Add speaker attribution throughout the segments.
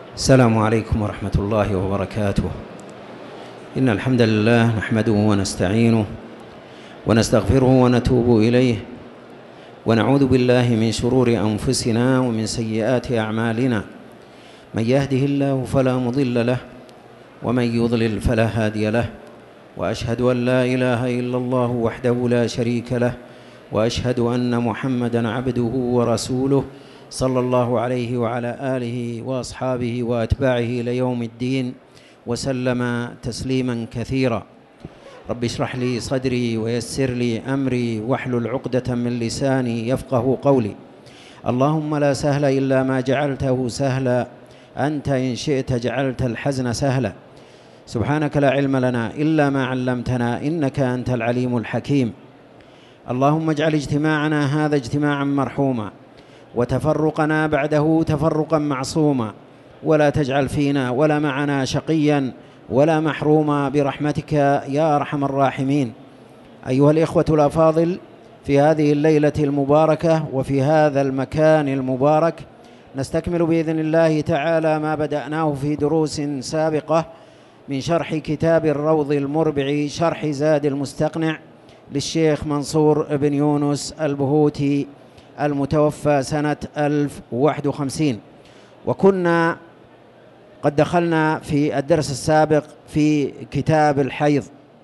Speaker 1: السلام عليكم ورحمة الله وبركاته. إن الحمد لله نحمده ونستعينه ونستغفره ونتوب إليه، ونعوذ بالله من شرور أنفسنا ومن سيئات أعمالنا. من يهده الله فلا مضل له، ومن يضلل فلا هادي له. وأشهد أن لا إله إلا الله وحده لا شريك له، وأشهد أن محمدًا عبده ورسوله صلى الله عليه وعلى آله وأصحابه وأتباعه إلى يوم الدين، وسلم تسليمًا كثيرا. رب اشرح لي صدري ويسر لي أمري واحلل عقدة من لساني يفقه قولي. اللهم لا سهل إلا ما جعلته سهلا، أنت إن شئت جعلت الحزن سهلا. سبحانك لا علم لنا إلا ما علمتنا، إنك أنت العليم الحكيم. اللهم اجعل اجتماعنا هذا اجتماعا مرحوما، وتفرقنا بعده تفرقا معصوما، ولا تجعل فينا ولا معنا شقيا ولا محروما برحمتك يا أرحم الراحمين. أيها الإخوة الأفاضل، في هذه الليلة المباركة وفي هذا المكان المبارك نستكمل بإذن الله تعالى ما بدأناه في دروس سابقة من شرح كتاب الروض المربع، شرح زاد المستقنع للشيخ منصور بن يونس البهوتي المتوفى سنة 1051. وكنا قد دخلنا في الدرس السابق في كتاب الحيض.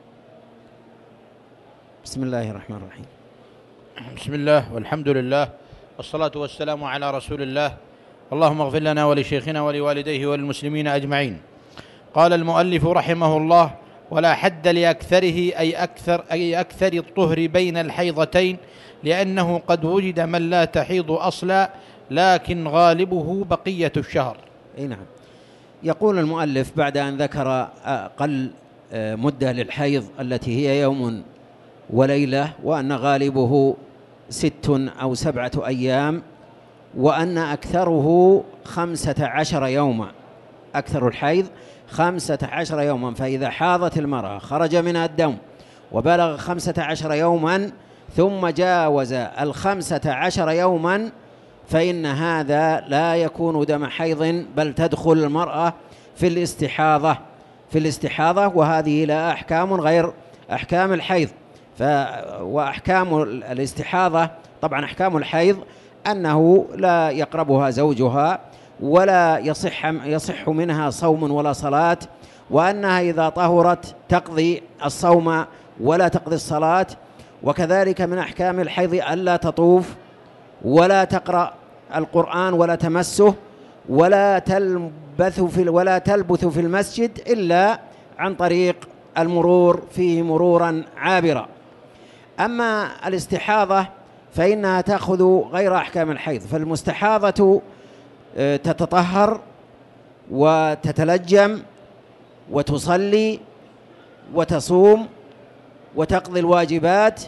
Speaker 1: بسم الله الرحمن الرحيم.
Speaker 2: بسم الله والحمد لله والصلاة والسلام على رسول الله. اللهم اغفر لنا ولشيخنا ولوالديه وللمسلمين أجمعين. قال المؤلف رحمه الله: ولا حد لأكثره أي أكثر الطهر بين الحيضتين، لأنه قد وجد من لا تحيض أصلا لكن غالبه بقية الشهر.
Speaker 1: نعم. يقول المؤلف بعد أن ذكر أقل مدة للحيض التي هي يوم وليلة، وأن غالبه 6 أو 7 أيام، وأن أكثره 15 يوما. أكثر الحيض 15 يوما، فإذا حاضت المرأة خرج منها الدم وبلغ 15 يوما ثم جاوز 15 يوما، فإن هذا لا يكون دم حيض، بل تدخل المرأة في الاستحاضة، وهذه لا أحكام غير أحكام الحيض. وأحكام الاستحاضة طبعا أحكام الحيض أنه لا يقربها زوجها، ولا يصح منها صوم ولا صلاة، وأنها إذا طهرت تقضي الصوم ولا تقضي الصلاة. وكذلك من أحكام الحيض ألا تطوف ولا تقرأ القرآن ولا تمسه ولا تلبث في المسجد إلا عن طريق المرور فيه مرورا عابرا. أما الاستحاضة فإنها تأخذ غير أحكام الحيض، فالمستحاضة تتطهر وتتلجم وتصلي وتصوم وتقضي الواجبات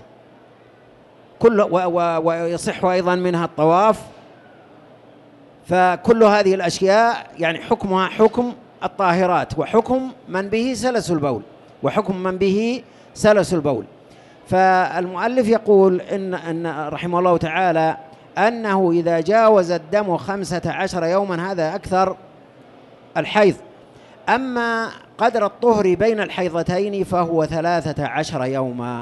Speaker 1: ويصح أيضا منها الطواف. فكل هذه الأشياء يعني حكمها حكم الطاهرات، وحكم من به سلس البول. فالمؤلف يقول إن رحمه الله تعالى أنه إذا جاوز الدم 15 يوما هذا أكثر الحيض. أما قدر الطهر بين الحيضتين فهو 13 يوما.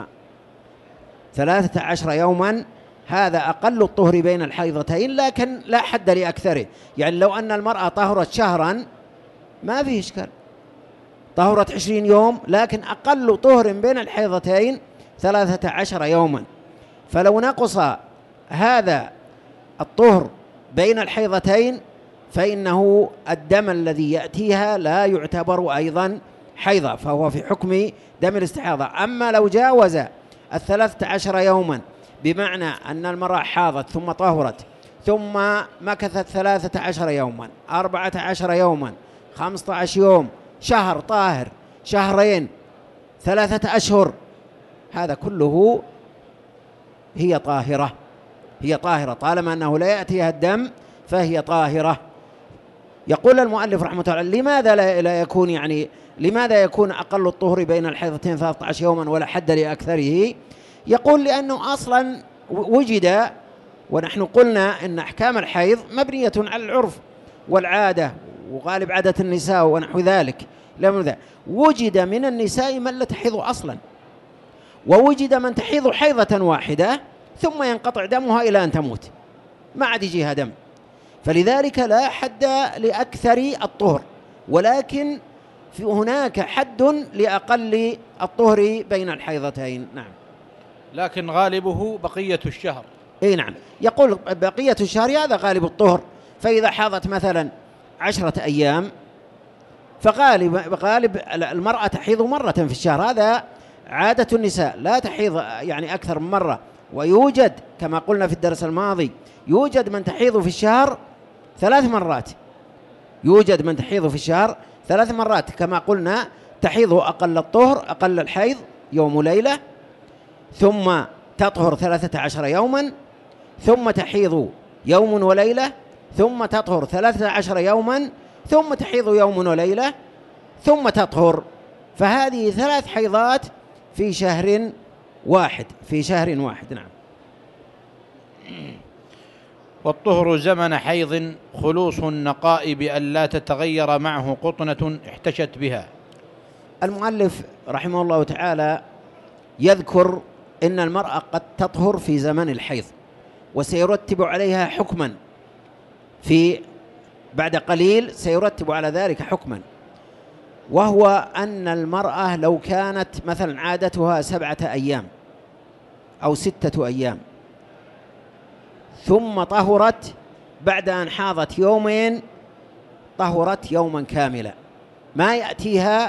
Speaker 1: 13 يوما هذا أقل الطهر بين الحيضتين، لكن لا حد لأكثره. يعني لو أن المرأة طهرت شهرا ما فيه إشكال، طهرت 20 يوم، لكن أقل طهر بين الحيضتين 13 يوما. فلو نقص هذا الطهر بين الحيضتين فإنه الدم الذي يأتيها لا يعتبر أيضا حيضا، فهو في حكم دم الاستحاضة. أما لو جاوز 13 يوما، بمعنى أن المرأة حاضت ثم طهرت ثم مكثت 13 يوما، 14 يوما، 15 يوم، شهر طاهر، شهرين، 3 أشهر، هذا كله هي طاهرة طالما أنه لا يأتيها الدم فهي طاهرة. يقول المؤلف رحمه الله: لماذا يكون أقل الطهر بين الحيضتين 13 يوما ولا حد لأكثره؟ يقول لأنه أصلا وجد، ونحن قلنا أن أحكام الحيض مبنية على العرف والعادة
Speaker 3: وغالب عادة النساء ونحو ذلك، وجد من النساء من لا تحيض أصلا، ووجد من تحيض حيضة واحدة ثم ينقطع دمها إلى أن تموت، ما عاد يجيها دم. فلذلك لا حد لأكثر الطهر، ولكن في هناك حد لأقل الطهر بين الحيضتين. نعم.
Speaker 2: لكن غالبه بقية الشهر.
Speaker 3: اي نعم، يقول بقية الشهر هذا غالب الطهر. فإذا حاضت مثلا 10 أيام فغالب المرأة تحيض مرة في الشهر، هذا عادة النساء، لا تحيض يعني أكثر من مرة. ويوجد كما قلنا في الدرس الماضي يوجد من تحيض في الشهر 3 مرات، يوجد من تحيض في الشهر 3 مرات كما قلنا، تحيض أقل الطهر أقل الحيض يوم وليلة، ثم تطهر 13 يوما، ثم تحيض يوم وليلة، ثم تطهر 13 يوما، ثم تحيض يوم وليلة، ثم تطهر. فهذه 3 حيضات في شهر واحد، في شهر واحد. نعم.
Speaker 2: والطهر زمن حيض خلوص النقاء بأن لا تتغير معه قطنة احتشت بها.
Speaker 3: المؤلف رحمه الله تعالى يذكر إن المرأة قد تطهر في زمن الحيض، وسيرتب عليها حكما بعد قليل سيرتب على ذلك حكما، وهو أن المرأة لو كانت مثلا عادتها 7 أيام أو 6 أيام ثم طهرت بعد أن حاضت يومين، طهرت يوما كاملا، ما يأتيها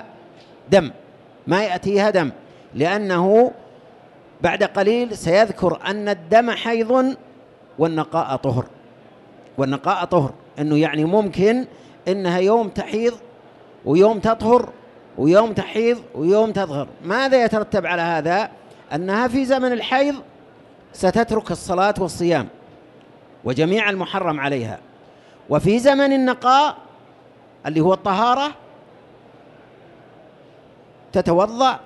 Speaker 3: دم، لأنه بعد قليل سيذكر أن الدم حيض والنقاء طهر، أنه يعني ممكن أنها يوم تحيض ويوم تطهر ويوم تحيض ويوم تطهر. ماذا يترتب على هذا؟ أنها في زمن الحيض ستترك الصلاة والصيام وجميع المحرم عليها، وفي زمن النقاء اللي هو الطهارة تتوضأ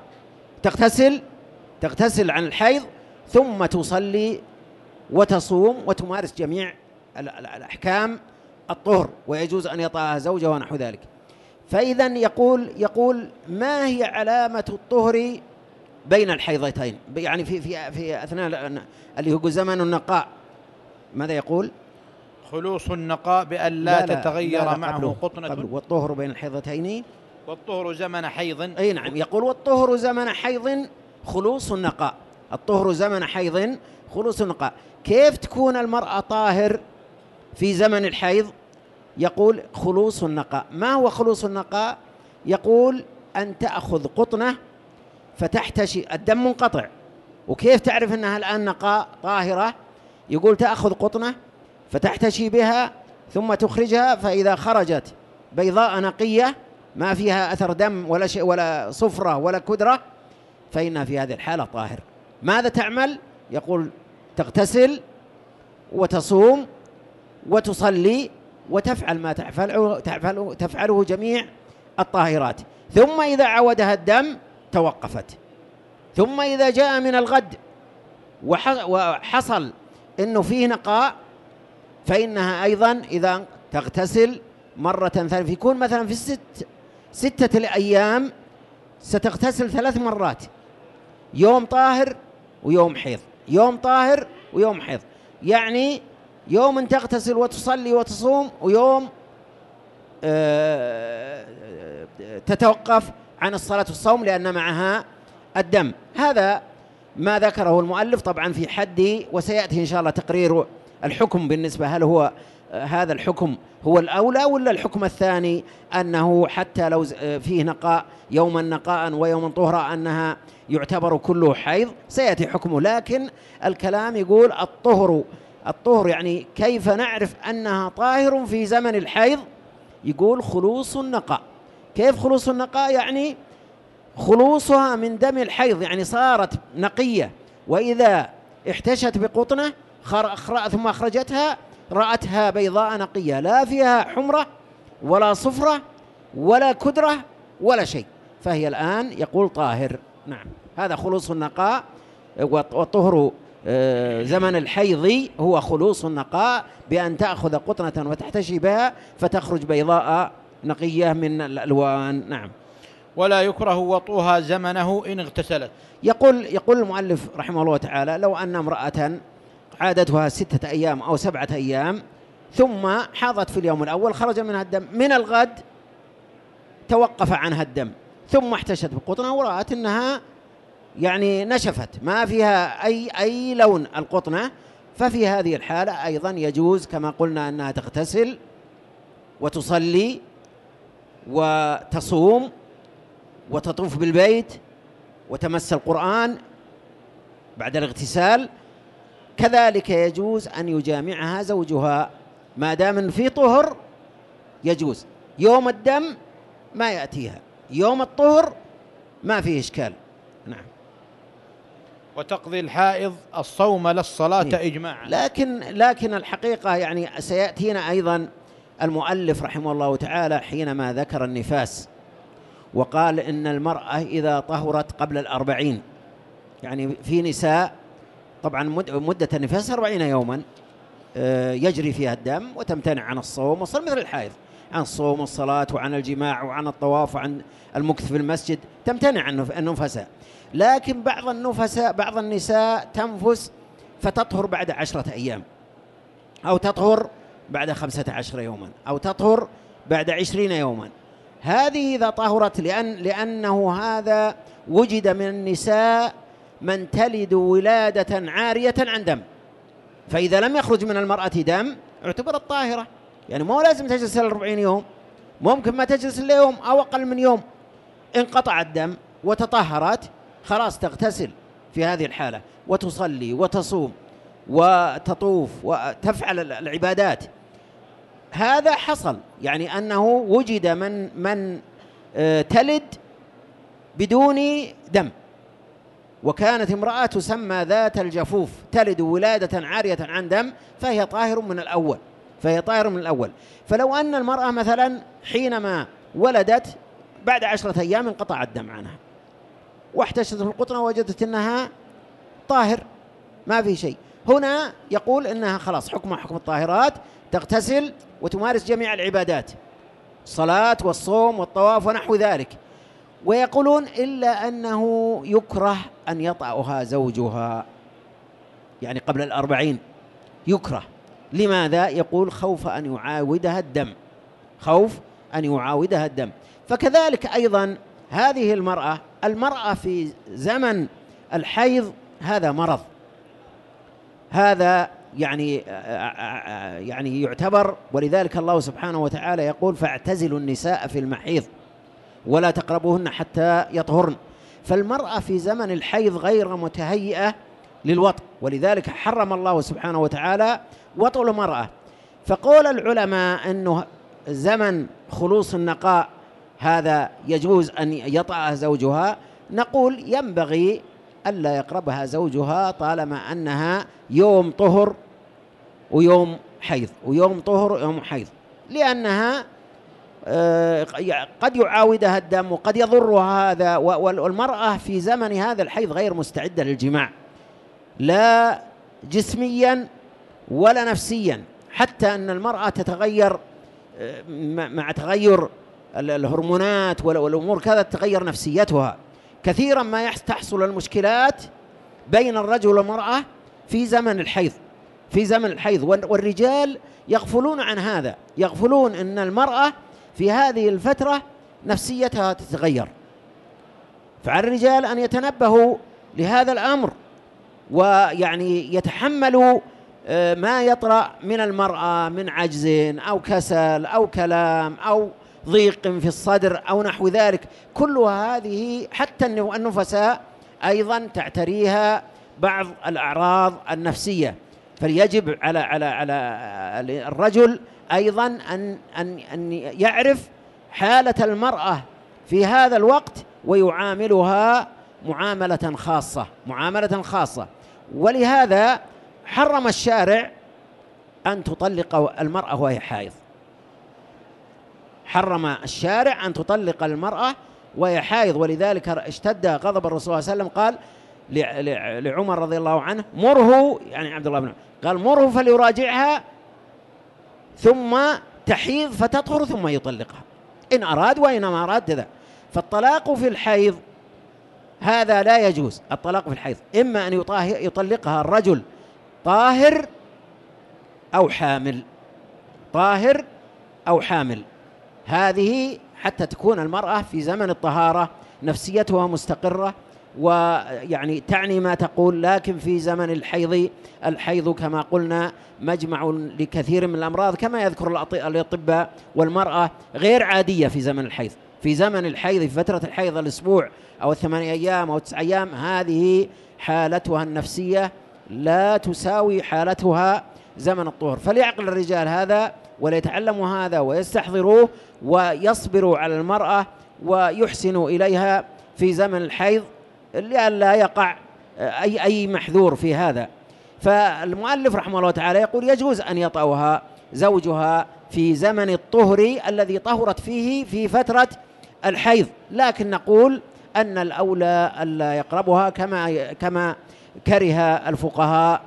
Speaker 3: تغتسل عن الحيض، ثم تصلي وتصوم وتمارس جميع الأحكام الطهر، ويجوز أن يطأها زوجها ونحو ذلك. فإذا يقول ما هي علامة الطهر بين الحيضتين؟ يعني في أثناء اللي هو زمن النقاء ماذا يقول؟
Speaker 2: خلوص النقاء بأن لا تتغير معه قطنة.
Speaker 3: والطهر بين الحيضتين
Speaker 2: والطهر زمن حيض.
Speaker 3: أي نعم، يقول والطهر زمن حيض خلوص النقاء، الطهر زمن حيض خلوص النقاء. كيف تكون المرأة طاهر في زمن الحيض؟ يقول خلوص النقاء. ما هو خلوص النقاء؟ يقول أن تأخذ قطنة فتحتشي، الدم منقطع، وكيف تعرف أنها الآن نقاء طاهرة؟ يقول تأخذ قطنة فتحتشي بها ثم تخرجها، فإذا خرجت بيضاء نقية ما فيها أثر دم ولا شيء ولا صفرة ولا كدرة، فإنها في هذه الحالة طاهر. ماذا تعمل؟ يقول تغتسل وتصوم وتصلي وتفعل ما تفعله جميع الطاهرات، ثم إذا عودها الدم توقفت، ثم إذا جاء من الغد وحصل إنه فيه نقاء فإنها أيضا إذا تغتسل مرة ثانية، يكون مثلا في 6 الأيام ستغتسل 3 مرات، يوم طاهر ويوم حيض، يوم طاهر ويوم حيض، يعني يوم تغتسل وتصلي وتصوم، ويوم تتوقف عن الصلاة والصوم لأن معها الدم. هذا ما ذكره المؤلف طبعا في حد، وسيأتي إن شاء الله تقرير الحكم بالنسبة، هل هو هذا الحكم هو الأولى ولا الحكم الثاني أنه حتى لو فيه نقاء يوما نقاء ويوما طهرا أنها يعتبر كله حيض، سيأتي حكمه. لكن الكلام يقول الطهر يعني كيف نعرف أنها طاهر في زمن الحيض؟ يقول خلوص النقاء. كيف خلوص النقاء؟ يعني خلوصها من دم الحيض، يعني صارت نقية، وإذا احتشت بقطنة ثم أخرجتها رأتها بيضاء نقية، لا فيها حمرة ولا صفرة ولا كدرة ولا شيء، فهي الآن يقول طاهر. نعم، هذا خلوص النقاء. والطهر زمن الحيض هو خلوص النقاء بأن تأخذ قطنة وتحتشي بها فتخرج بيضاء نقية من الألوان. نعم.
Speaker 2: ولا يكره وطئها زمنه إن اغتسلت.
Speaker 3: يقول المؤلف رحمه الله تعالى: لو أن امرأة عادتها 6 أيام أو 7 أيام ثم حاضت في اليوم الأول، خرج منها الدم، من الغد توقف عنها الدم، ثم احتشت بقطنة ورأت أنها يعني نشفت ما فيها أي لون القطنة، ففي هذه الحالة أيضا يجوز كما قلنا أنها تغتسل وتصلي وتصوم وتطوف بالبيت وتمس القرآن بعد الاغتسال. كذلك يجوز أن يجامعها زوجها ما دام في طهر، يجوز. يوم الدم ما يأتيها، يوم الطهر ما فيه إشكال. نعم.
Speaker 2: وتقضي الحائض الصوم لا الصلاة إجماعا.
Speaker 3: لكن الحقيقة يعني سيأتينا أيضا المؤلف رحمه الله تعالى حينما ذكر النفاس وقال إن المرأة إذا طهرت قبل 40، يعني في نساء طبعا مدة النفاس 40 يوما يجري فيها الدم وتمتنع عن الصوم والصلاة مثل الحائض، عن الصوم والصلاة وعن الجماع وعن الطواف وعن المكث في المسجد، تمتنع عن النفساء. لكن بعض النساء تنفس فتطهر بعد 10 أيام، أو تطهر بعد 15 يوما، أو تطهر بعد 20 يوما. هذه إذا طهرت لأنه هذا وجد من النساء من تلد ولادة عارية عن دم، فإذا لم يخرج من المرأة دم اعتبرت طاهرة. يعني مو لازم تجلس 40 يوم، ممكن ما تجلس إلا يوم أو أقل من يوم. انقطع الدم وتطهرت خلاص تغتسل في هذه الحالة وتصلي وتصوم وتطوف وتفعل العبادات. هذا حصل، يعني أنه وجد من تلد بدون دم، وكانت امرأة تسمى ذات الجفوف تلد ولادة عارية عن دم، فهي طاهر من الأول. فلو أن المرأة مثلا حينما ولدت بعد 10 أيام انقطع الدم عنها واحتشت في القطنة ووجدت أنها طاهر ما في شيء، هنا يقول أنها خلاص حكم الطاهرات، تغتسل وتمارس جميع العبادات، الصلاة والصوم والطواف ونحو ذلك. ويقولون إلا أنه يكره أن يطأها زوجها، يعني قبل 40 يكره. لماذا؟ يقول خوف أن يعاودها الدم. فكذلك أيضا هذه المرأة في زمن الحيض هذا مرض، هذا يعني يعتبر، ولذلك الله سبحانه وتعالى يقول: فاعتزلوا النساء في المحيض ولا تقربوهن حتى يطهرن. فالمرأة في زمن الحيض غير متهيئة للوطء، ولذلك حرم الله سبحانه وتعالى وطء المرأة. فقول العلماء أنه زمن خلوص النقاء هذا يجوز أن يطأها زوجها، نقول ينبغي ألا يقربها زوجها طالما أنها يوم طهر ويوم حيض، ويوم طهر ويوم حيض، لأنها قد يعاودها الدم وقد يضرها هذا. والمرأة في زمن هذا الحيض غير مستعدة للجماع، لا جسميا ولا نفسيا، حتى أن المرأة تتغير مع تغير الهرمونات والأمور كذا، تتغير نفسيتها كثيرا ما تحصل المشكلات بين الرجل والمرأة في زمن الحيض. والرجال يغفلون عن هذا، يغفلون أن المرأة في هذه الفترة نفسيتها تتغير. فعلى الرجال أن يتنبهوا لهذا الأمر، ويعني يتحملوا ما يطرأ من المرأة من عجز أو كسل أو كلام أو ضيق في الصدر أو نحو ذلك. كل هذه حتى النفساء أيضا تعتريها بعض الأعراض النفسية، فليجب على الرجل أيضا أن يعرف حالة المرأة في هذا الوقت ويعاملها معاملة خاصة. ولهذا حرم الشارع أن تطلق المرأة وهي حائض، حرم الشارع أن تطلق المرأة وهي حائض. ولذلك اشتد غضب الرسول صلى الله عليه وسلم، قال لعمر رضي الله عنه: مره، يعني عبد الله بن عمر، قال: مره فليراجعها ثم تحيض فتطهر ثم يطلقها. إن أراد وإن ما أراد ذا. فالطلاق في الحيض هذا لا يجوز. الطلاق في الحيض إما أن يطلقها الرجل طاهر أو حامل، طاهر أو حامل. هذه حتى تكون المرأة في زمن الطهارة نفسيتها مستقرة ويعني تعني ما تقول. لكن في زمن الحيض كما قلنا مجمع لكثير من الأمراض كما يذكر الأطباء، والمرأة غير عادية في زمن الحيض. في زمن الحيض، في فترة الحيض، الأسبوع أو 8 أيام أو 9 أيام، هذه حالتها النفسية لا تساوي حالتها زمن الطهر. فليعقل الرجال هذا وليتعلموا هذا ويستحضروه ويصبروا على المرأة ويحسنوا إليها في زمن الحيض لئلا يقع أي محذور في هذا. فالمؤلف رحمه الله تعالى يقول يجوز أن يطأها زوجها في زمن الطهر الذي طهرت فيه في فترة الحيض، لكن نقول أن الأولى ألا يقربها كما كره الفقهاء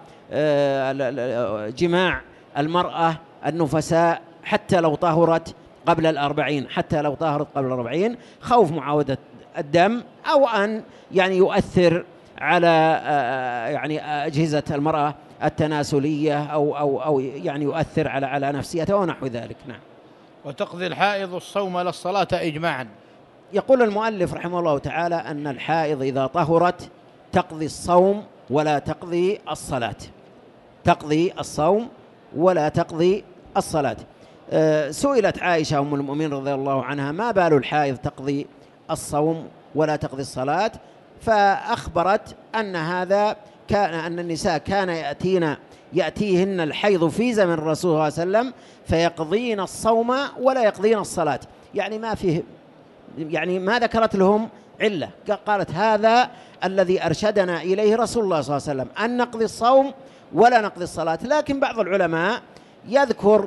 Speaker 3: جماع المرأة النفساء حتى لو طهرت قبل 40، حتى لو طهرت قبل 40 خوف معاودة الدم، أو أن يعني يؤثر على يعني أجهزة المرأة التناسلية أو يعني يؤثر على نفسيتها ونحو ذلك. نعم.
Speaker 2: وتقضي الحائض الصوم لا الصلاة إجماعا.
Speaker 3: يقول المؤلف رحمه الله تعالى أن الحائض إذا طهرت تقضي الصوم ولا تقضي الصلاة، تقضي الصوم ولا تقضي الصلاة. سئلت عائشة أم المؤمنين رضي الله عنها ما بال الحائض تقضي الصوم ولا تقضي الصلاة، فأخبرت أن هذا أن النساء كان يأتيهن الحيض في زمن الرسول صلى الله عليه وسلم فيقضين الصوم ولا يقضين الصلاة، يعني ما فيه، يعني ما ذكرت لهم علة، قالت هذا الذي أرشدنا إليه رسول الله صلى الله عليه وسلم أن نقضي الصوم ولا نقضي الصلاة. لكن بعض العلماء يذكر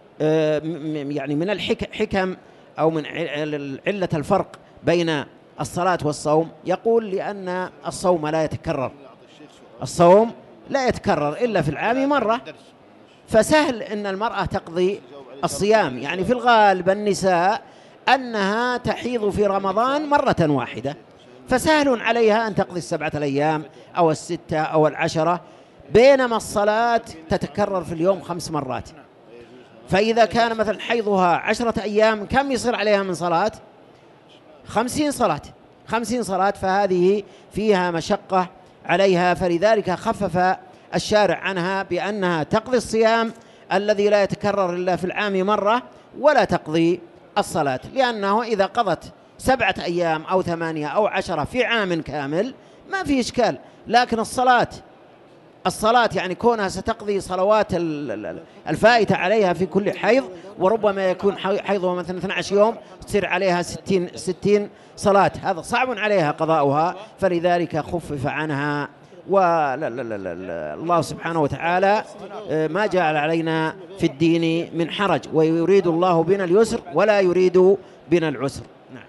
Speaker 3: يعني من الحكم أو من علة الفرق بين الصلاة والصوم، يقول لأن الصوم لا يتكرر، الصوم لا يتكرر إلا في العام مرة، فسهل أن المرأة تقضي الصيام. يعني في الغالب النساء أنها تحيض في رمضان مرة واحدة، فسهل عليها أن تقضي 7 أيام أو 6 أو 10، بينما الصلاة تتكرر في اليوم 5 مرات. فإذا كان مثلا حيضها 10 أيام كم يصير عليها من صلاة؟ 50 صلاة، 50 صلاة، فهذه فيها مشقة عليها. فلذلك خفف الشارع عنها بأنها تقضي الصيام الذي لا يتكرر إلا في العام مرة ولا تقضي الصلاة، لأنه إذا قضت 7 أيام أو 8 أو 10 في عام كامل ما في إشكال. لكن الصلاة يعني كونها ستقضي صلوات الفائتة عليها في كل حيض، وربما يكون حيضها مثلا 12 يوم تصير عليها 60 صلاة، هذا صعب عليها قضاؤها، فلذلك خفف عنها. والله سبحانه وتعالى ما جعل علينا في الدين من حرج، ويريد الله بنا اليسر ولا يريد بنا العسر. نعم.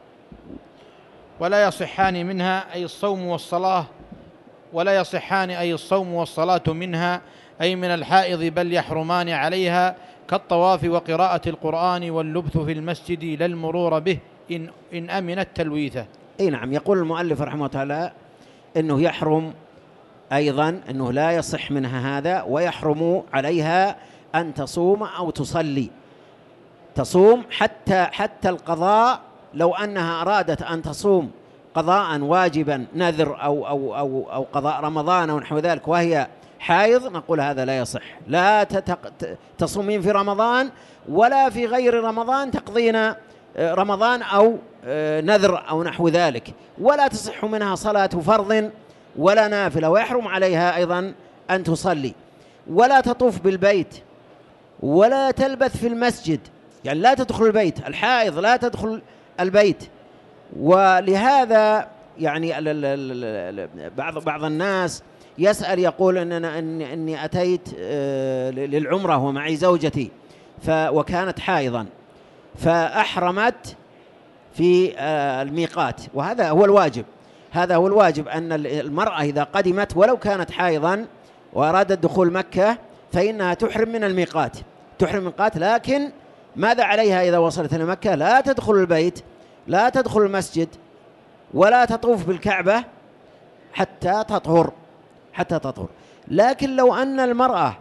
Speaker 2: ولا يصحان منها أي الصوم والصلاة، ولا يصحان أي الصوم والصلاة منها أي من الحائض، بل يحرمان عليها كالطواف وقراءة القرآن واللبث في المسجد لا المرور به إن أمنت تلويثه.
Speaker 3: أي نعم. يقول المؤلف رحمه الله تعالى أنه يحرم أيضا، أنه لا يصح منها هذا، ويحرم عليها أن تصوم أو تصلي، تصوم حتى القضاء، لو أنها أرادت أن تصوم قضاء واجبا نذر أو قضاء رمضان أو نحو ذلك وهي حائض، نقول هذا لا يصح. لا تصومين في رمضان ولا في غير رمضان تقضين رمضان أو نذر أو نحو ذلك، ولا تصح منها صلاة فرض ولا نافلة، ويحرم عليها أيضا أن تصلي، ولا تطوف بالبيت، ولا تلبث في المسجد، يعني لا تدخل البيت، الحائض لا تدخل البيت. ولهذا يعني بعض الناس يسأل يقول إني أتيت للعمرة ومعي زوجتي وكانت حائضا فأحرمت في الميقات، وهذا هو الواجب، هذا هو الواجب، أن المرأة إذا قدمت ولو كانت حائضا وأرادت دخول مكة فإنها تحرم من الميقات، تحرم من الميقات، لكن ماذا عليها إذا وصلت إلى مكة؟ لا تدخل البيت، لا تدخل المسجد، ولا تطوف بالكعبة حتى تطهر، حتى تطهر. لكن لو أن المرأة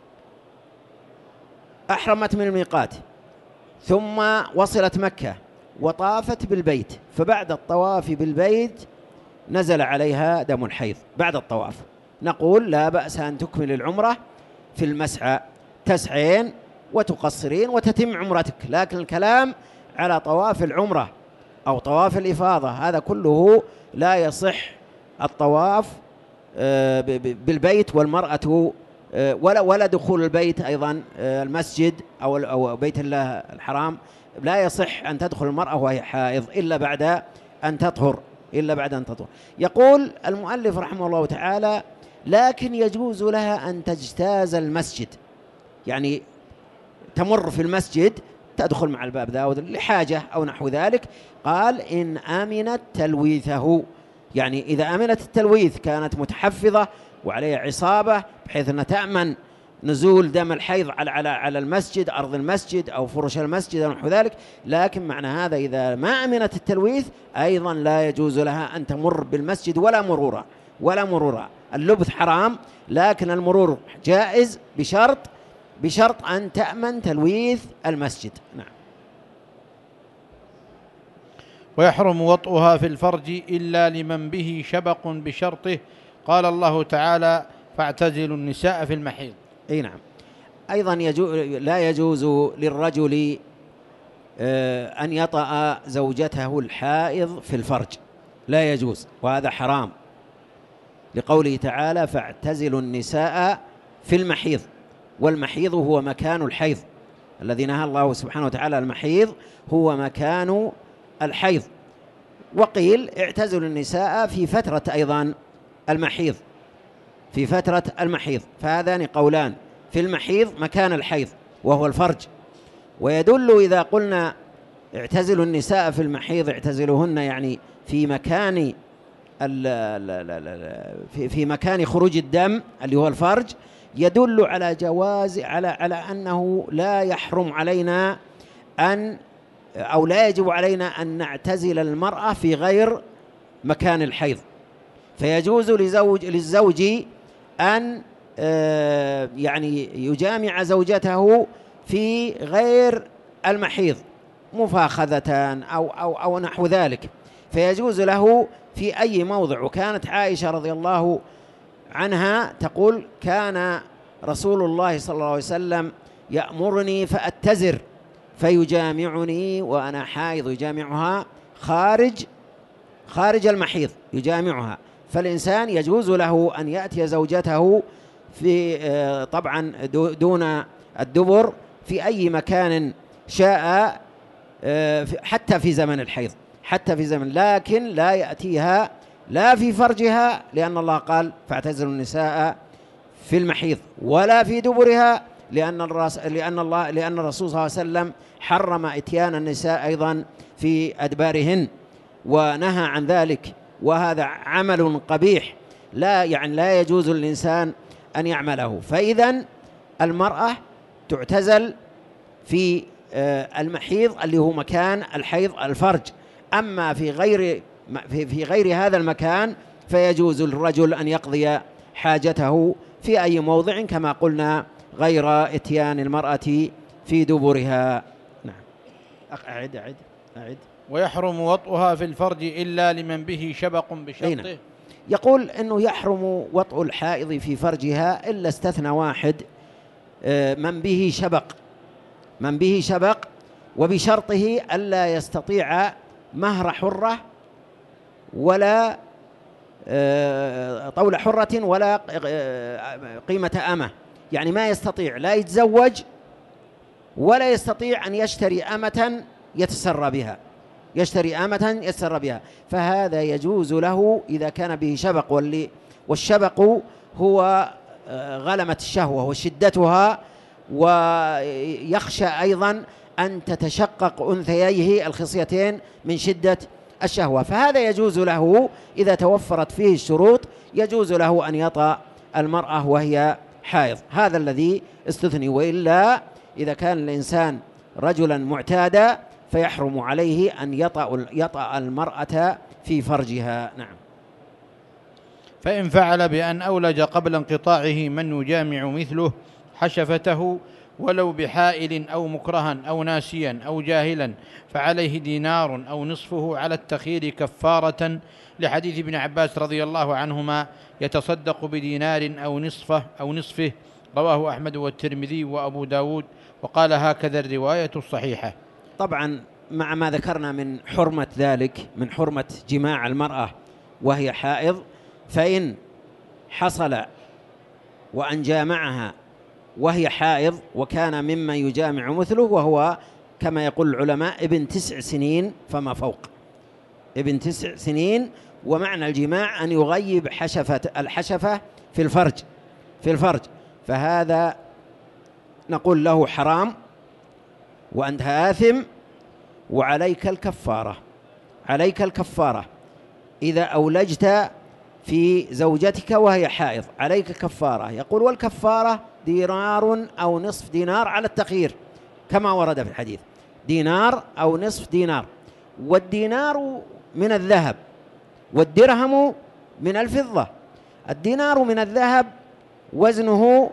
Speaker 3: أحرمت من الميقات ثم وصلت مكة وطافت بالبيت، فبعد الطواف بالبيت نزل عليها دم الحيض بعد الطواف، نقول لا بأس أن تكمل العمرة في المسعى، تسعين وتقصرين وتتم عمرتك. لكن الكلام على طواف العمرة أو طواف الإفاضة هذا كله لا يصح الطواف بالبيت، والمرأة ولا دخول البيت أيضا المسجد أو بيت الله الحرام لا يصح أن تدخل المرأة وهي حائض إلا بعد أن تطهر، إلا بعد أن تطهر. يقول المؤلف رحمه الله تعالى: لكن يجوز لها أن تجتاز المسجد، يعني تمر في المسجد، تدخل مع الباب ذا لحاجة أو نحو ذلك. قال: إن أمنت تلويثه، يعني إذا أمنت التلويث كانت متحفظة وعليها عصابة بحيث أنها تأمن نزول دم الحيض على المسجد، أرض المسجد أو فرش المسجد أو نحو ذلك. لكن معنى هذا إذا ما أمنت التلويث أيضا لا يجوز لها أن تمر بالمسجد ولا مرورا. اللبث حرام، لكن المرور جائز بشرط أن تأمن تلويث المسجد. نعم.
Speaker 2: ويحرم وطئها في الفرج إلا لمن به شبق بشرطه. قال الله تعالى: فاعتزلوا النساء في المحيض.
Speaker 3: أي نعم. أيضا لا يجوز للرجل أن يطأ زوجته الحائض في الفرج، لا يجوز، وهذا حرام، لقوله تعالى: فاعتزلوا النساء في المحيض. والمحيض هو مكان الحيض الذي نهى الله سبحانه وتعالى. المحيض هو مكان الحيض. وقيل اعتزلوا النساء في فترة أيضا المحيض، في فترة المحيض، فهذان قولان: في المحيض مكان الحيض وهو الفرج. ويدل إذا قلنا اعتزلوا النساء في المحيض اعتزلوهن يعني في مكان خروج الدم اللي هو الفرج، يدل على جواز على أنه لا يحرم علينا أو لا يجب علينا أن نعتزل المرأة في غير مكان الحيض. فيجوز للزوج أن يعني يجامع زوجته في غير المحيض مفاخذة أو نحو ذلك، فيجوز له في أي موضع. وكانت عائشة رضي الله عنها تقول: كان رسول الله صلى الله عليه وسلم يأمرني فأتزر فيجامعني وأنا حائض، يجامعها خارج المحيض يجامعها. فالإنسان يجوز له أن يأتي زوجته في طبعا دون الدبر في أي مكان شاء، حتى في زمن الحيض، لكن لا يأتيها لا في فرجها، لأن الله قال: فاعتزلوا النساء في المحيض، ولا في دبرها، لأن الرسول صلى الله عليه وسلم حرم إتيان النساء أيضا في أدبارهن ونهى عن ذلك، وهذا عمل قبيح لا يجوز للإنسان أن يعمله. فإذا المرأة تعتزل في المحيض اللي هو مكان الحيض الفرج. أما في غير هذا المكان فيجوز للرجل أن يقضي حاجته في أي موضع كما قلنا، غير إتيان المرأة في دبرها. نعم. أعد.
Speaker 2: ويحرم وطئها في الفرج إلا لمن به شبق بشرطه.
Speaker 3: نعم. يقول إنه يحرم وطء الحائض في فرجها إلا استثنى واحد: من به شبق وبشرطه ألا يستطيع مهر حرة ولا طول حرة ولا قيمة أمة، يعني ما يستطيع لا يتزوج ولا يستطيع أن يشتري أمة يتسرى بها، فهذا يجوز له إذا كان به شبق. والشبق هو غلمة الشهوة وشدتها، ويخشى أيضا أن تتشقق أنثييه الخصيتين من شدة الشهوة، فهذا يجوز له إذا توفرت فيه الشروط، يجوز له أن يطأ المرأة وهي حائض. هذا الذي استثني. وإلا إذا كان الإنسان رجلا معتادا فيحرم عليه أن يطأ المرأة في فرجها. نعم.
Speaker 2: فإن فعل بأن أولج قبل انقطاعه من يجامع مثله حشفته ولو بحائل أو مكرها أو ناسيا أو جاهلا فعليه دينار أو نصفه على التخيير كفارة، لحديث ابن عباس رضي الله عنهما: يتصدق بدينار أو نصفه، رواه أحمد والترمذي وأبو داود، وقال هكذا الرواية الصحيحة.
Speaker 3: طبعا مع ما ذكرنا من حرمة ذلك، من حرمة جماع المرأة وهي حائض، فإن حصل وأن جامعها وهي حائض وكان ممن يجامع مثله، وهو كما يقول العلماء ابن 9 سنين فما فوق، ابن 9 سنين، ومعنى الجماع أن يغيب الحشفة في الفرج، فهذا نقول له حرام وأنت آثم وعليك الكفارة. عليك الكفارة إذا أولجت في زوجتك وهي حائض، عليك كفارة. يقول والكفارة دينار أو نصف دينار على التخيير كما ورد في الحديث، دينار أو نصف دينار. والدينار من الذهب والدرهم من الفضة. الدينار من الذهب وزنه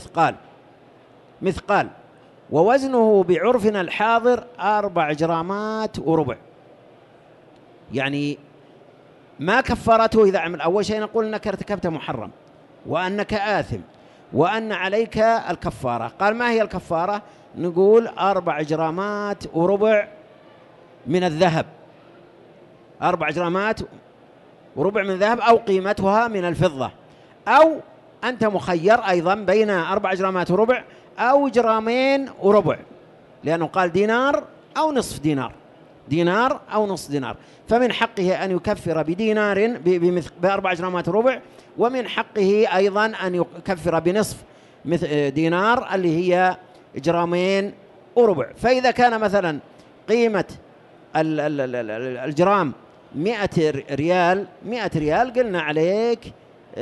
Speaker 3: مثقال، ووزنه بعرفنا الحاضر 4 جرامات وربع. يعني ما كفارته إذا عمل. أول شيء نقول أنك ارتكبت محرم وأنك آثم وأن عليك الكفارة. قال ما هي الكفارة؟ نقول 4 جرامات وربع من الذهب، 4 جرامات وربع من الذهب أو قيمتها من الفضة، أو أنت مخير أيضا بين 4 جرامات وربع أو جرامين وربع، لأنه قال دينار أو نصف دينار، دينار أو نصف دينار. فمن حقه أن يكفر بدينار ب4 جرامات وربع، ومن حقه أيضا أن يكفر بنصف دينار اللي هي جرامين وربع. فإذا كان مثلا قيمة الجرام 100 ريال، قلنا عليك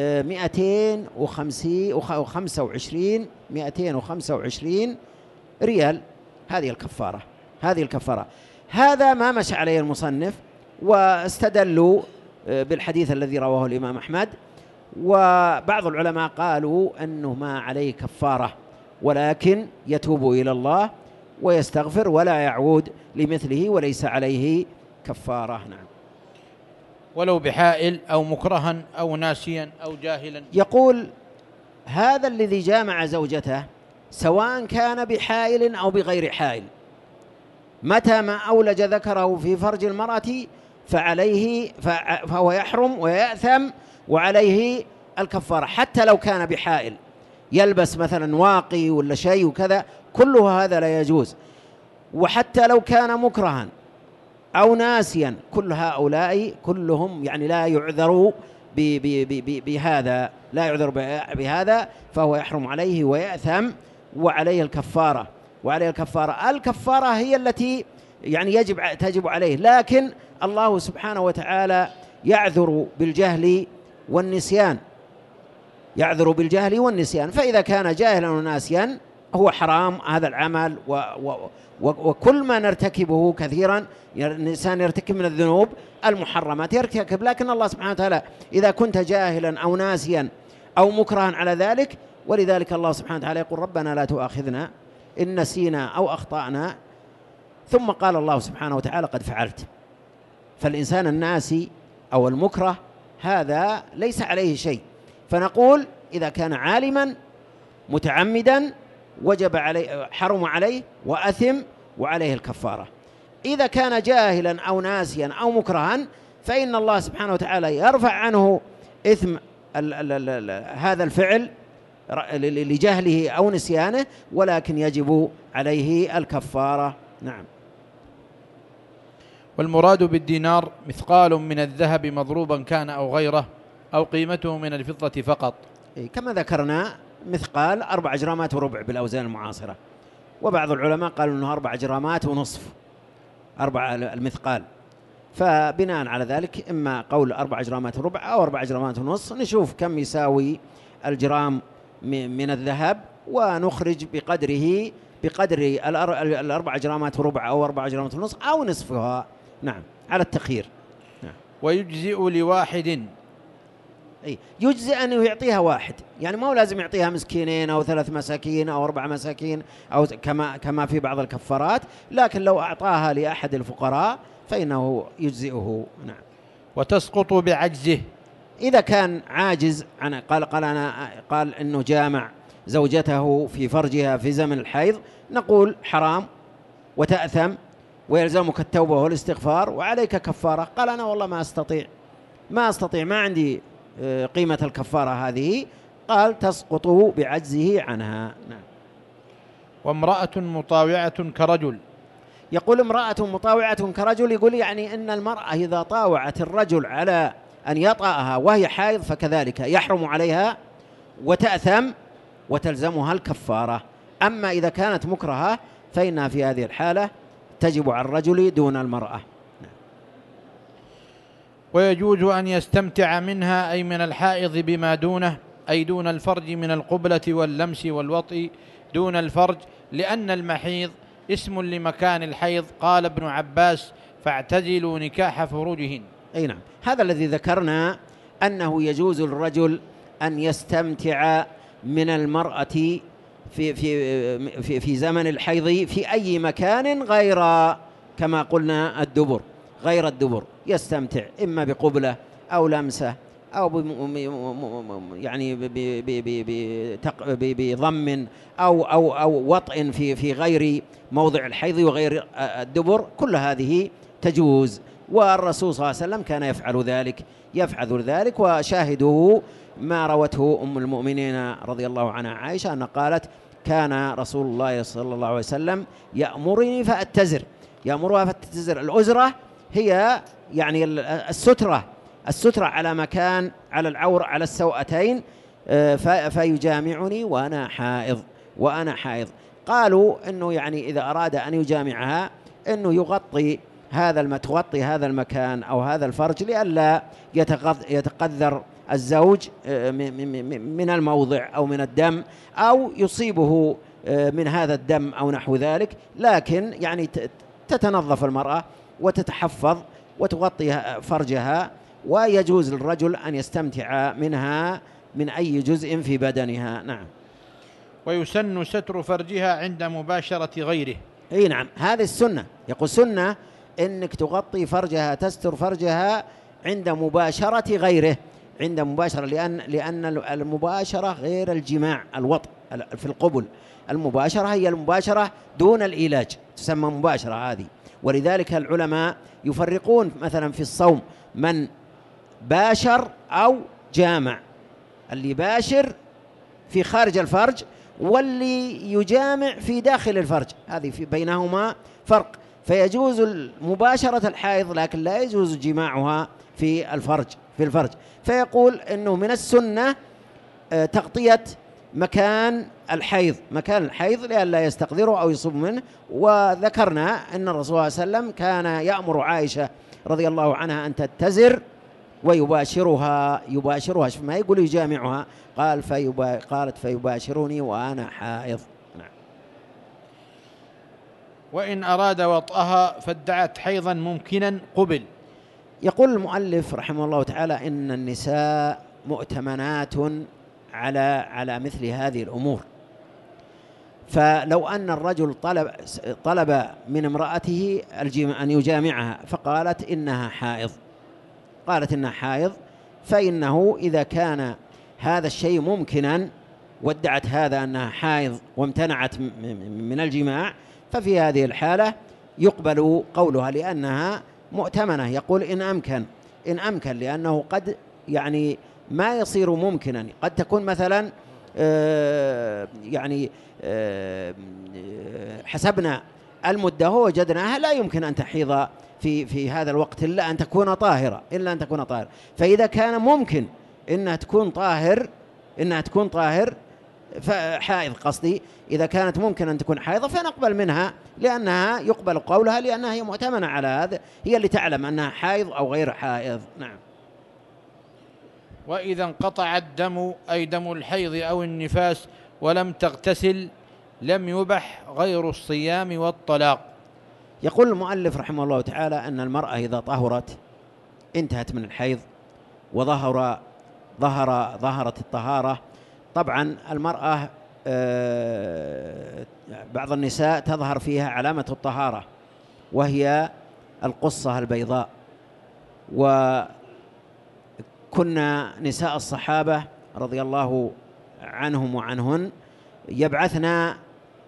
Speaker 3: 225 ريال. هذه الكفارة. هذا ما مشى عليه المصنف، واستدلوا بالحديث الذي رواه الإمام أحمد، وبعض العلماء قالوا أنه ما عليه كفارة، ولكن يتوب إلى الله ويستغفر ولا يعود لمثله وليس عليه كفارة. نعم.
Speaker 2: ولو بحائل أو مكرها أو ناسيا أو جاهلا.
Speaker 3: يقول هذا الذي جامع زوجته سواء كان بحائل أو بغير حائل، متى ما أولج ذكره في فرج المرأة فهو يحرم ويأثم وعليه الكفارة، حتى لو كان بحائل يلبس مثلا واقي ولا شيء وكذا، كله هذا لا يجوز. وحتى لو كان مكرها أو ناسيا، كل هؤلاء كلهم يعني لا يعذروا بهذا، فهو يحرم عليه ويأثم وعليه الكفارة. الكفارة هي التي يعني تجب عليه، لكن الله سبحانه وتعالى يعذر بالجهل والنسيان، فإذا كان جاهلا وناسيا هو حرام هذا العمل. وكل ما نرتكبه كثيرا، الإنسان يرتكب من الذنوب المحرمات يرتكب، لكن الله سبحانه وتعالى إذا كنت جاهلا أو ناسيا أو مكرها على ذلك، ولذلك الله سبحانه وتعالى يقول ربنا لا تؤاخذنا إن نسينا أو أخطأنا، ثم قال الله سبحانه وتعالى قد فعلت. فالإنسان الناسي أو المكره هذا ليس عليه شيء، فنقول إذا كان عالما متعمدا وجب عليه، حرم عليه وأثم وعليه الكفارة. إذا كان جاهلا أو ناسيا أو مكرها فإن الله سبحانه وتعالى يرفع عنه إثم هذا الفعل لجهله أو نسيانه، ولكن يجب عليه الكفارة. نعم.
Speaker 2: والمراد بالدينار مثقال من الذهب مضروبا كان أو غيره، أو قيمته من الفضة فقط.
Speaker 3: كما ذكرنا مثقال 4 جرامات وربع بالأوزان المعاصرة، وبعض العلماء قالوا أنه 4 جرامات ونصف، 4 المثقال. فبناء على ذلك إما قول 4 جرامات وربع أو 4 جرامات ونصف، نشوف كم يساوي الجرام من الذهب ونخرج بقدره بقدر 4 جرامات وربع أو 4 جرامات ونصف أو نصفها، نعم، على التخيير. نعم.
Speaker 2: ويجزئ لواحد،
Speaker 3: أي يجزي أنه يعطيها واحد، يعني ما هو لازم يعطيها مسكينين أو 3 مساكين أو 4 مساكين أو كما في بعض الكفارات، لكن لو أعطاها لأحد الفقراء فإنه يجزئه. نعم.
Speaker 2: وتسقط بعجزه،
Speaker 3: إذا كان عاجز عن قال إنه جامع زوجته في فرجها في زمن الحيض، نقول حرام وتأثم ويلزمك التوبة والاستغفار وعليك كفارة. قال أنا والله ما أستطيع ما عندي قيمة الكفارة هذه، قال تسقط بعجزه عنها. نعم.
Speaker 2: وامرأة مطاوعة كرجل،
Speaker 3: يقول امرأة مطاوعة كرجل، يقول يعني إن المرأة إذا طاوعت الرجل على أن يطأها وهي حائض فكذلك يحرم عليها وتأثم وتلزمها الكفارة. أما إذا كانت مكرهة فإنها في هذه الحالة تجب على الرجل دون المرأة.
Speaker 2: ويجوز أن يستمتع منها أي من الحائض بما دونه، أي دون الفرج من القبلة واللمس والوطء دون الفرج، لأن المحيض اسم لمكان الحيض. قال ابن عباس فاعتزلوا نكاح فروجهن.
Speaker 3: أي نعم، هذا الذي ذكرنا أنه يجوز للرجل أن يستمتع من المرأة في زمن الحيض في أي مكان غير كما قلنا الدبر، غير الدبر، يستمتع إما بقبلة أو لمسة أو يعني بضم أو وطء في غير موضع الحيض وغير الدبر، كل هذه تجوز. والرسول صلى الله عليه وسلم كان يفعل ذلك وشاهده ما روته أم المؤمنين رضي الله عنها عائشة أن قالت كان رسول الله صلى الله عليه وسلم يأمرني فأتزر، يأمرها فأتزر. الأزرة هي يعني السترة على مكان، على العور، على السوأتين، فيجامعني وأنا حائض. قالوا إنه يعني إذا أراد أن يجامعها إنه تغطي هذا المكان أو هذا الفرج لئلا يتقذر الزوج من الموضع أو من الدم أو يصيبه من هذا الدم أو نحو ذلك، لكن يعني تتنظف المرأة وتتحفظ وتغطي فرجها، ويجوز للرجل أن يستمتع منها من أي جزء في بدنها. نعم.
Speaker 2: ويسن ستر فرجها عند مباشرة غيره.
Speaker 3: أي نعم، هذه السنة. يقول سنة إنك تغطي فرجها، تستر فرجها عند مباشرة غيره، عند مباشرة، لأن المباشرة غير الجماع، الوطء في القبل. المباشرة هي المباشرة دون العلاج، تسمى مباشرة هذه. ولذلك العلماء يفرقون مثلا في الصوم من باشر أو جامع، اللي باشر في خارج الفرج واللي يجامع في داخل الفرج، هذه في بينهما فرق. فيجوز مباشرة الحائض لكن لا يجوز جماعها في الفرج. فيقول إنه من السنة تغطية مكان الحيض لئلا يستقذره أو يصب منه. وذكرنا أن الرسول صلى الله عليه وسلم كان يأمر عائشة رضي الله عنها أن تتزر ويباشرها، ما يقول يجامعها، قالت فيباشرني وأنا حائض. نعم.
Speaker 2: وإن أراد وطئها فادعت حيضا ممكنا قبل.
Speaker 3: يقول المؤلف رحمه الله تعالى إن النساء مؤتمنات على مثل هذه الأمور، فلو أن الرجل طلب من امرأته أن يجامعها فقالت إنها حائض، فإنه إذا كان هذا الشيء ممكنا وادعت هذا أنها حائض وامتنعت من الجماع، ففي هذه الحالة يقبل قولها لأنها مؤتمنة. يقول إن أمكن لأنه قد يعني ما يصير ممكنا، قد تكون مثلا حسبنا المدة وجدناها لا يمكن أن تحيض في هذا الوقت إلا أن تكون طاهرة. فإذا كان ممكن إنها تكون طاهر حائض قصدي، إذا كانت ممكن أن تكون حائضة فنقبل منها لأنها يقبل قولها لأنها هي مؤتمنة على هذا، هي اللي تعلم أنها حائض أو غير حائض. نعم.
Speaker 2: وإذا انقطع الدم أي دم الحيض أو النفاس ولم تغتسل لم يبح غير الصيام والطلاق.
Speaker 3: يقول المؤلف رحمه الله تعالى أن المرأة إذا طهرت انتهت من الحيض ظهرت الطهارة. طبعا المرأة بعض النساء تظهر فيها علامة الطهارة وهي القصة البيضاء، وكنا نساء الصحابة رضي الله عنهم وعنهن يبعثنا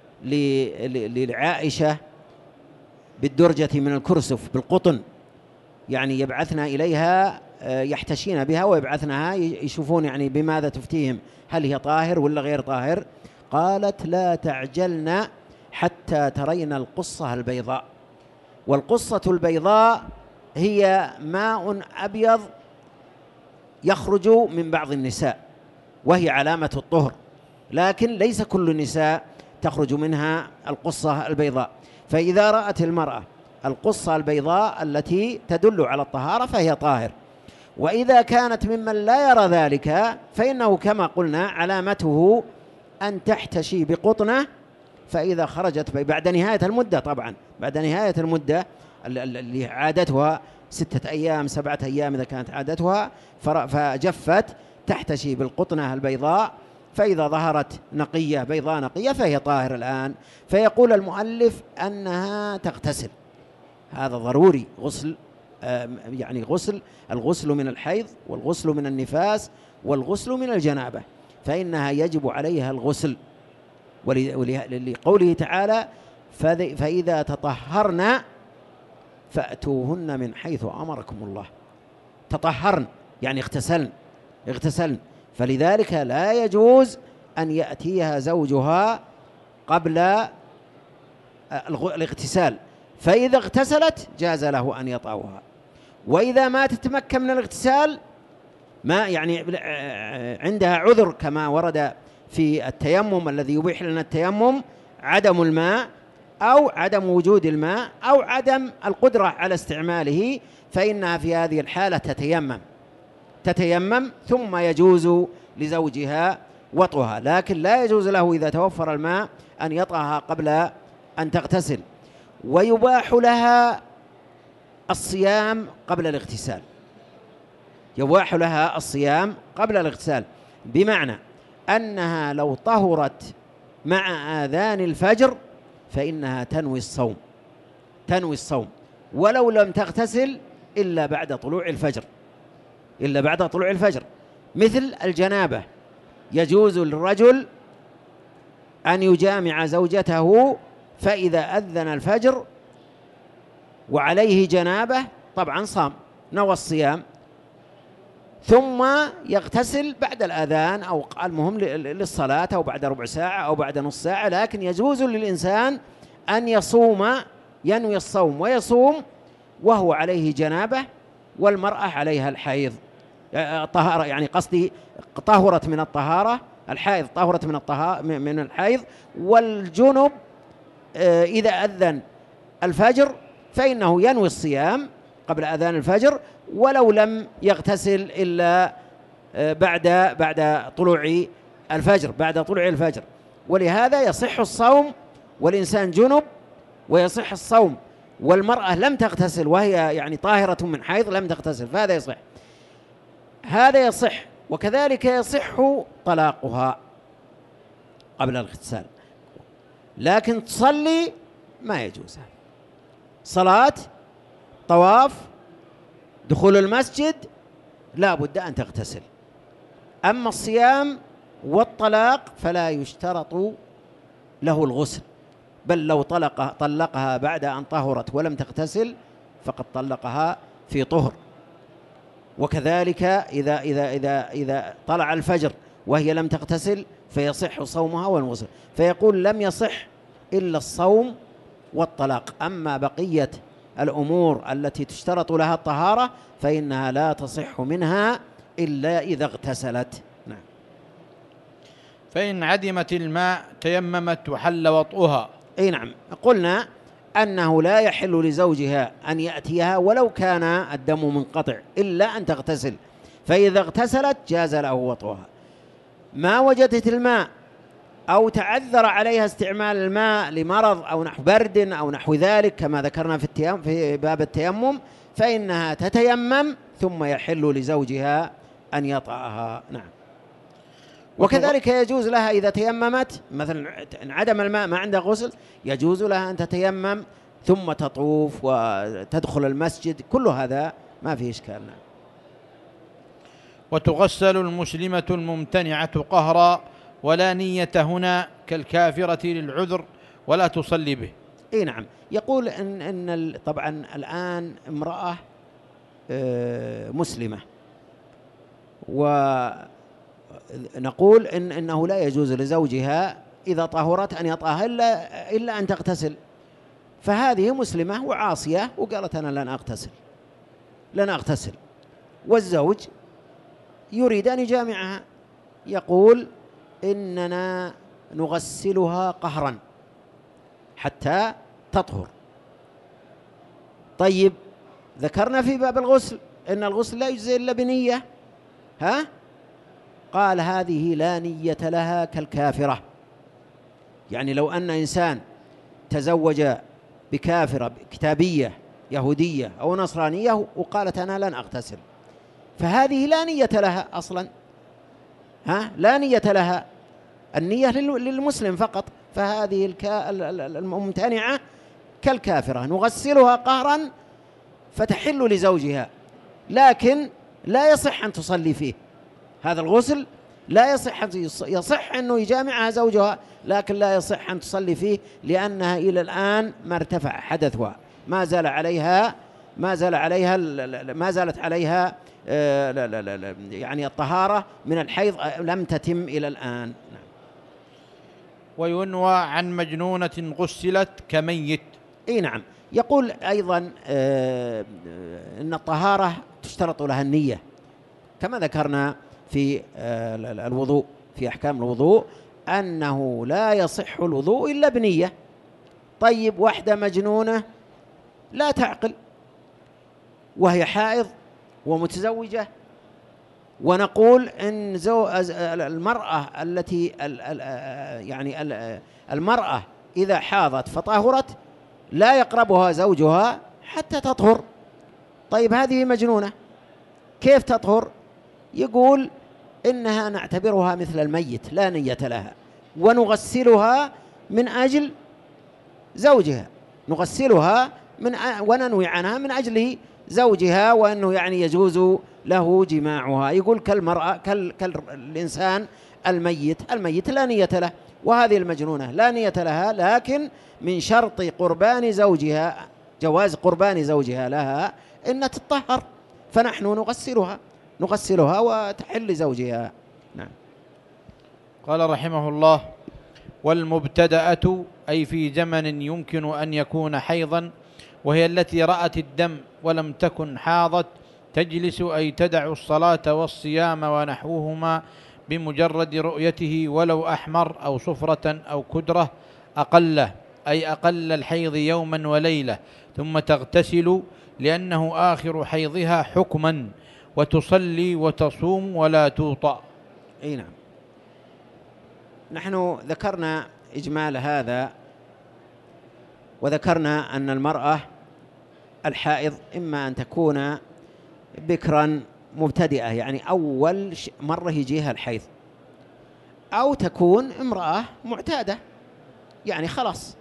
Speaker 3: لعائشة بالدرجة من الكرسف بالقطن، يعني يبعثنا إليها يحتشين بها ويبعثنها يشوفون يعني بماذا تفتيهم، هل هي طاهر ولا غير طاهر. قالت لا تعجلن حتى ترين القصة البيضاء. والقصة البيضاء هي ماء أبيض يخرج من بعض النساء وهي علامة الطهر، لكن ليس كل النساء تخرج منها القصة البيضاء. فإذا رأت المرأة القصة البيضاء التي تدل على الطهارة فهي طاهر. وإذا كانت ممن لا يرى ذلك فإنه كما قلنا علامته أن تحتشي بقطنة، فإذا خرجت بعد نهاية المدة، طبعا بعد نهاية المدة اللي عادتها 6 أيام 7 أيام إذا كانت عادتها فجفت، تحتشي بالقطنة البيضاء، فإذا ظهرت نقية بيضاء نقية فهي طاهر الآن. فيقول المؤلف أنها تغتسل، هذا ضروري، غسل يعني الغسل من الحيض والغسل من النفاس والغسل من الجنابة، فإنها يجب عليها الغسل، ولقوله تعالى فإذا تطهرن فأتوهن من حيث أمركم الله. تطهرن يعني اغتسلن، فلذلك لا يجوز أن يأتيها زوجها قبل الاغتسال، فإذا اغتسلت جاز له أن يطأها. وإذا ما تتمكن من الاغتسال، ما يعني عندها عذر كما ورد في التيمم الذي يبيح لنا التيمم، عدم الماء أو عدم وجود الماء أو عدم القدرة على استعماله، فإنها في هذه الحالة تتيمم ثم يجوز لزوجها وطئها، لكن لا يجوز له إذا توفر الماء أن يطأها قبل أن تغتسل. ويباح لها الصيام قبل الاغتسال، يباح لها الصيام قبل الاغتسال، بمعنى أنها لو طهرت مع آذان الفجر فإنها تنوي الصوم ولو لم تغتسل إلا بعد طلوع الفجر. مثل الجنابة، يجوز للرجل أن يجامع زوجته فإذا أذن الفجر وعليه جنابة، طبعا صام نوى الصيام، ثم يغتسل بعد الأذان أو المهم للصلاة أو بعد ربع ساعة أو بعد نص ساعة، لكن يجوز للإنسان أن ينوي الصوم ويصوم وهو عليه جنابة والمرأة عليها الحيض، طهارة يعني قصدي طهرت من الطهارة، الحائض طهرت من الحيض، والجنب إذا أذن الفجر فإنه ينوي الصيام قبل أذان الفجر ولو لم يغتسل إلا بعد طلوع الفجر. ولهذا يصح الصوم والإنسان جنب، ويصح الصوم والمرأة لم تغتسل وهي يعني طاهرة من حيض لم تغتسل، فهذا يصح. وكذلك يصح طلاقها قبل الاغتسال، لكن تصلي ما يجوز، صلاة، طواف، دخول المسجد لا بد أن تغتسل. أما الصيام والطلاق فلا يشترط له الغسل، بل لو طلقها بعد أن طهرت ولم تغتسل فقد طلقها في طهر. وكذلك إذا طلع الفجر وهي لم تغتسل فيصح صومها والغسل. فيقول لم يصح إلا الصوم والطلاق، أما بقية الأمور التي تشترط لها الطهارة فإنها لا تصح منها إلا إذا اغتسلت. نعم.
Speaker 2: فإن عدمت الماء تيممت وحل وطئها.
Speaker 3: أي نعم، قلنا أنه لا يحل لزوجها أن يأتيها ولو كان الدم منقطع إلا أن تغتسل، فإذا اغتسلت جاز له وطئها. ما وجدت الماء أو تعذر عليها استعمال الماء لمرض أو نحو برد أو نحو ذلك كما ذكرنا في باب التيمم، فإنها تتيمم ثم يحل لزوجها أن يطأها. نعم. وكذلك يجوز لها إذا تيممت مثلا انعدم الماء ما عندها غسل، يجوز لها أن تتيمم ثم تطوف وتدخل المسجد، كل هذا ما فيه إشكال. نعم.
Speaker 2: وتغسل المسلمة الممتنعة قهرا ولا نية هنا كالكافرة للعذر ولا تصلي به.
Speaker 3: اي نعم. يقول ان طبعا الآن امرأة مسلمة، ونقول انه لا يجوز لزوجها إذا طهرت أن يطأها إلا أن تغتسل، فهذه مسلمة وعاصية وقالت أنا لن أغتسل، والزوج يريد أن يجامعها، يقول إننا نغسلها قهرا حتى تطهر. طيب ذكرنا في باب الغسل إن الغسل لا يجزي إلا بنية، قال هذه لا نية لها كالكافرة. يعني لو أن إنسان تزوج بكافرة كتابية يهودية أو نصرانية وقالت أنا لن أغتسل، فهذه لا نية لها أصلا، لا نية لها، النية للمسلم فقط، فهذه الممتنعة كالكافرة نغسلها قهرا فتحل لزوجها، لكن لا يصح أن تصلي فيه. هذا الغسل لا يصح أنه يجامعها زوجها، لكن لا يصح أن تصلي فيه لأنها إلى الآن ما ارتفع حدثها، ما زالت عليها يعني الطهارة من الحيض لم تتم إلى الآن.
Speaker 2: وينوى عن مجنونة غسلت كميت.
Speaker 3: اي نعم. يقول أيضا إن الطهارة تشترط لها النية كما ذكرنا في الوضوء، في أحكام الوضوء أنه لا يصح الوضوء إلا بنية. طيب واحدة مجنونة لا تعقل وهي حائض ومتزوجة، ونقول إن المرأة التي يعني المرأة إذا حاضت فطهرت لا يقربها زوجها حتى تطهر. طيب هذه مجنونة كيف تطهر؟ يقول إنها نعتبرها مثل الميت لا نية لها، ونغسلها من أجل زوجها، نغسلها وننوي عنها من أجل زوجها، وأنه يعني يجوز له جماعها. يقول كالمرأة كالإنسان الميت لا نية له، وهذه المجنونة لا نية لها، لكن من شرط قربان زوجها، جواز قربان زوجها لها، إن تطهر، فنحن نغسلها وتحل زوجها. نعم.
Speaker 2: قال رحمه الله: والمبتدأة أي في زمن يمكن أن يكون حيضا، وهي التي رأت الدم ولم تكن حاضت، تجلس أي تدع الصلاة والصيام ونحوهما بمجرد رؤيته ولو أحمر أو صفرة أو كدرة أقله، أي أقل الحيض يوما وليلة، ثم تغتسل لأنه آخر حيضها حكما، وتصلي وتصوم ولا توطأ.
Speaker 3: أي نعم. نحن ذكرنا إجمال هذا، وذكرنا أن المرأة الحائض إما أن تكون بكرا مبتدئة يعني أول مرة يجيها الحيض، أو تكون امرأة معتادة يعني خلاص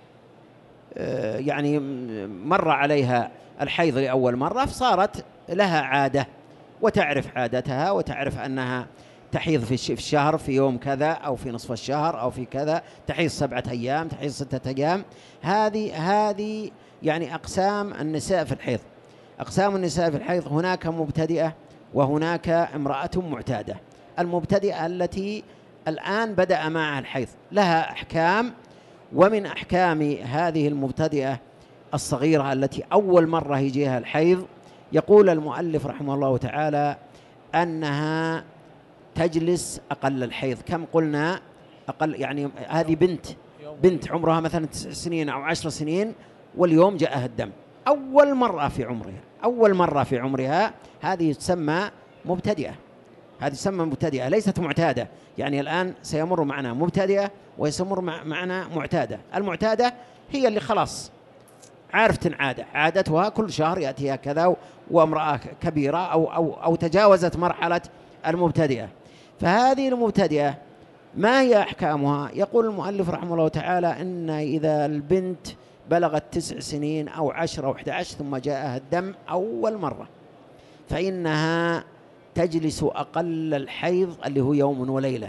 Speaker 3: يعني مر عليها الحيض لأول مرة فصارت لها عادة وتعرف عادتها، وتعرف أنها تحيض في الشهر في يوم كذا أو في نصف الشهر أو في كذا، تحيض 7 أيام، تحيض 6 أيام. هذه يعني أقسام النساء في الحيض. أقسام النساء في الحيض هناك مبتدئة وهناك امرأة معتادة. المبتدئة التي الآن بدأ معها الحيض لها أحكام، ومن أحكام هذه المبتدئة الصغيرة التي أول مرة يجيها الحيض، يقول المؤلف رحمه الله تعالى أنها تجلس أقل الحيض. كم قلنا أقل؟ يعني هذه بنت عمرها مثلا 9 سنين أو 10 سنين واليوم جاءها الدم أول مرة في عمرها، هذه تسمى مبتدئة. هذه تسمى مبتدئة ليست معتادة. يعني الآن سيمر معنا مبتدئة ويسمر معنا معتادة. المعتادة هي اللي خلاص عارفة عادتها كل شهر يأتيها كذا، وامرأة كبيرة أو تجاوزت مرحلة المبتدئة. فهذه المبتدئة ما هي أحكامها؟ يقول المؤلف رحمه الله تعالى إن إذا البنت بلغت 9 سنين أو 10 أو 11 ثم جاءها الدم أول مرة، فإنها تجلس أقل الحيض اللي هو يوم وليلة.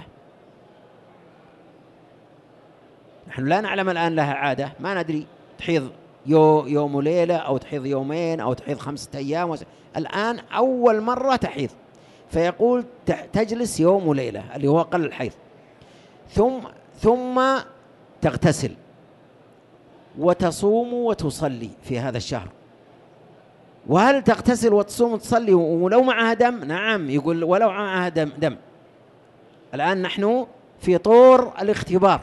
Speaker 3: نحن لا نعلم الآن لها عادة، ما ندري تحيض يوم وليلة أو تحيض يومين أو تحيض 5 أيام. الآن أول مرة تحيض، فيقول تجلس يوم وليلة اللي هو أقل الحيض، ثم تغتسل وتصوم وتصلي في هذا الشهر. وهل تغتسل وتصوم وتصلي ولو معها دم؟ نعم، يقول ولو معها دم. الآن نحن في طور الاختبار،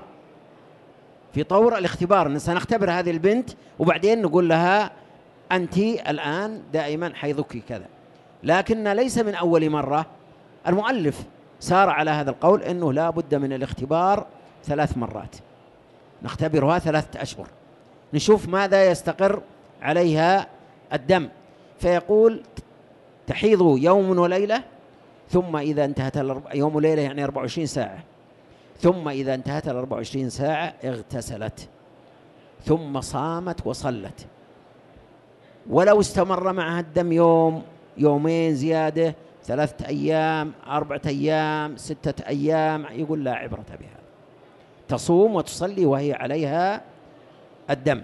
Speaker 3: سنختبر هذه البنت وبعدين نقول لها أنت الآن دائما حيضك كذا. لكن ليس من أول مرة. المؤلف سار على هذا القول أنه لا بد من الاختبار 3 مرات، نختبرها 3 أشهر نشوف ماذا يستقر عليها الدم. فيقول تحيض يوم وليلة، ثم إذا انتهت يوم وليلة يعني 24 ساعة، ثم إذا انتهت 24 ساعة اغتسلت، ثم صامت وصلت. ولو استمر معها الدم يوم يومين زيادة، 3 أيام 4 أيام 6 أيام، يقول لا عبرة بها، تصوم وتصلي وهي عليها الدم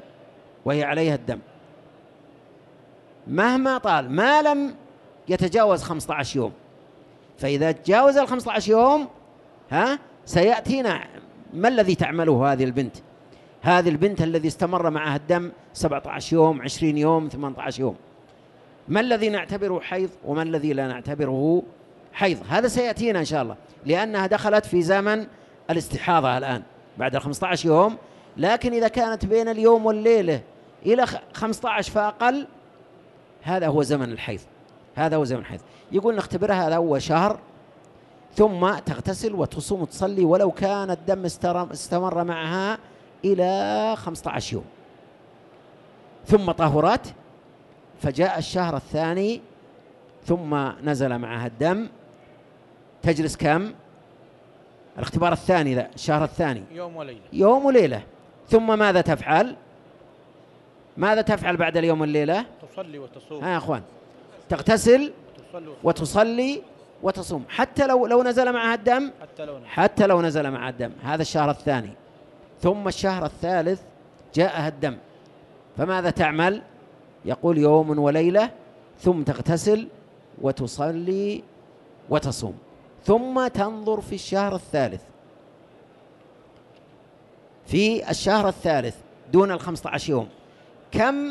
Speaker 3: مهما طال، ما لم يتجاوز 15 يوم. فإذا تجاوز 15 يوم سيأتينا ما الذي تعمله هذه البنت الذي استمر معها الدم 17 يوم 20 يوم 18 يوم، ما الذي نعتبره حيض وما الذي لا نعتبره حيض؟ هذا سيأتينا إن شاء الله، لأنها دخلت في زمن الاستحاضة الآن بعد 15 يوم. لكن إذا كانت بين اليوم والليلة إلى 15 فأقل، هذا هو زمن الحيض. يقول نختبرها هذا هو شهر، ثم تغتسل وتصوم وتصلي ولو كان الدم استمر معها إلى 15 يوم، ثم طهرت، فجاء الشهر الثاني ثم نزل معها الدم، تجلس كم؟ الاختبار الثاني ذا الشهر الثاني يوم وليلة. ثم ماذا تفعل بعد اليوم والليلة؟
Speaker 2: تصلي وتصوم.
Speaker 3: يا أخوان، تغتسل وتصلي وتصوم حتى لو نزل معها الدم، حتى لو نزل معها الدم. هذا الشهر الثاني. ثم الشهر الثالث جاءها الدم، فماذا تعمل؟ يقول يوم وليلة، ثم تغتسل وتصلي وتصوم، ثم تنظر في الشهر الثالث دون 15 يوم كم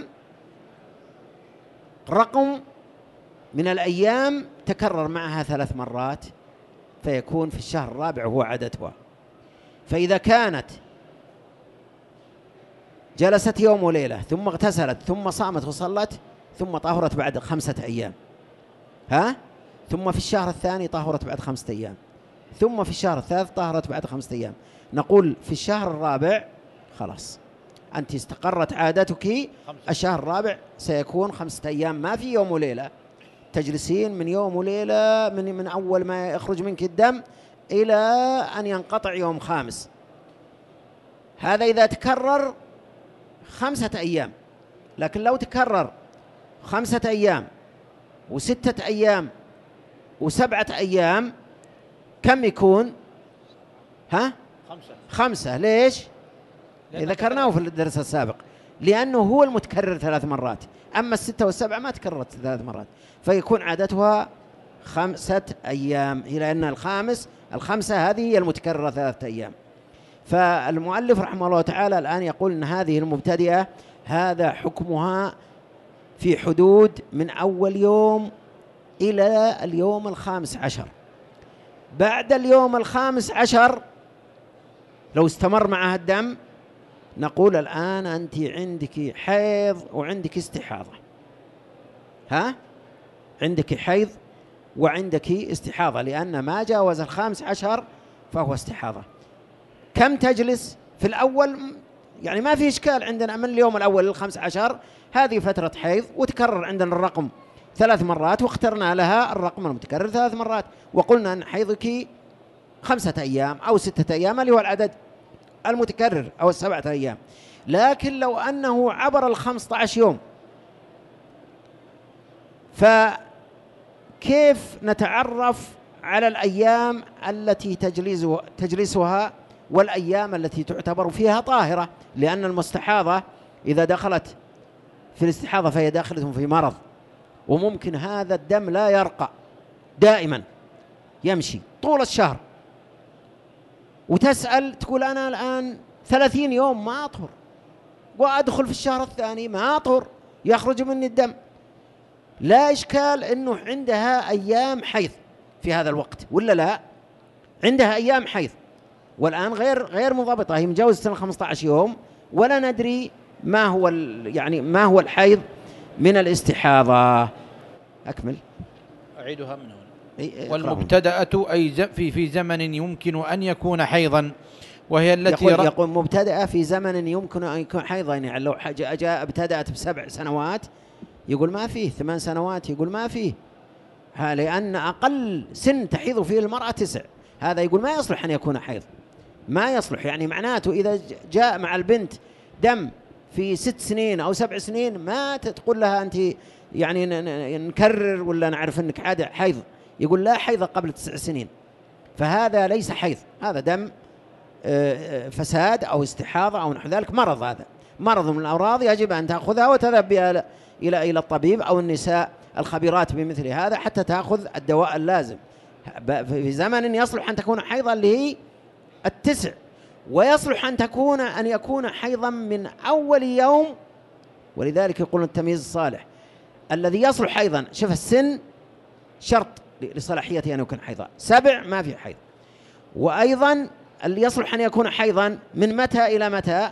Speaker 3: رقم من الأيام تكرر معها 3 مرات، فيكون في الشهر الرابع هو عددها. فإذا كانت جلست يوم وليلة ثم اغتسلت ثم صامت وصلت ثم طهرت بعد 5 أيام، ثم في الشهر الثاني طهرت بعد 5 أيام، ثم في الشهر الثالث طهرت بعد 5 أيام، نقول في الشهر الرابع خلاص أنت استقرت عادتك. الشهر الرابع سيكون 5 أيام، ما في يوم وليلة، تجلسين من يوم وليلة من أول ما يخرج منك الدم إلى أن ينقطع يوم 5. هذا إذا تكرر 5 أيام. لكن لو تكرر 5 أيام و6 أيام و7 أيام كم يكون؟ 5. ليش؟ ذكرناه في الدرس السابق، لأنه هو المتكرر 3 مرات، أما 6 و7 ما تكررت 3 مرات، فيكون عادتها 5 أيام، إلى أن الخمسة هذه هي المتكررة 3 أيام. فالمؤلف رحمه الله تعالى الآن يقول أن هذه المبتدئة هذا حكمها في حدود من أول يوم إلى اليوم 15. بعد اليوم 15 لو استمر معها الدم نقول الآن أنت عندك حيض وعندك استحاضة. عندك حيض وعندك استحاضة، لأن ما جاوز 15 فهو استحاضة. كم تجلس في الأول؟ يعني ما في إشكال عندنا من اليوم الأول لل15 هذه فترة حيض، وتكرر عندنا الرقم 3 مرات، واخترنا لها الرقم المتكرر 3 مرات، وقلنا أن حيضك 5 أيام أو 6 أيام اللي هو العدد المتكرر أو 7 أيام. لكن لو أنه عبر 15 يوم، فكيف نتعرف على الأيام التي تجلسها والأيام التي تعتبر فيها طاهرة؟ لأن المستحاضة إذا دخلت في الاستحاضة فهي داخلة في مرض، وممكن هذا الدم لا يرقى دائما، يمشي طول الشهر، وتسأل تقول أنا الآن 30 يوم ما أطهر، وأدخل في الشهر الثاني ما أطهر، يخرج مني الدم. لا إشكال أنه عندها أيام حيض في هذا الوقت، ولا لا؟ عندها أيام حيض، والآن غير منضبطة، هي مجاوزة 15 يوم، ولا ندري ما هو الحيض من الاستحاضة. أكمل.
Speaker 2: أعيدها من هنا. والمبتدأة أي في زمن يمكن أن يكون حيضا، وهي التي
Speaker 3: يقول مبتدأة في زمن يمكن أن يكون حيضا. يعني لو جاء ابتدأت ب7 سنوات يقول ما فيه، 8 سنوات يقول ما فيه، لأن أقل سن تحيض فيه المرأة 9، هذا يقول ما يصلح أن يكون حيض، ما يصلح. يعني معناته إذا جاء مع البنت دم في 6 سنين أو 7 سنين ما تقول لها أنت يعني نكرر ولا نعرف أنك عادة حيض، يقول لا حيض قبل 9 سنين، فهذا ليس حيض، هذا دم فساد أو استحاضة أو نحو ذلك، مرض، هذا مرض من الأمراض يجب أن تأخذها وتذهب بها إلى الطبيب أو النساء الخبيرات بمثل هذا حتى تأخذ الدواء اللازم. في زمن يصلح أن تكون حيضا اللي هي 9، ويصلح أن يكون حيضا من أول يوم، ولذلك يقولون التمييز الصالح الذي يصلح حيضا. شوف السن شرط لصلاحيته أن يكون حيضا، 7 ما في حيض. وأيضا اللي يصلح أن يكون حيضا من متى إلى متى؟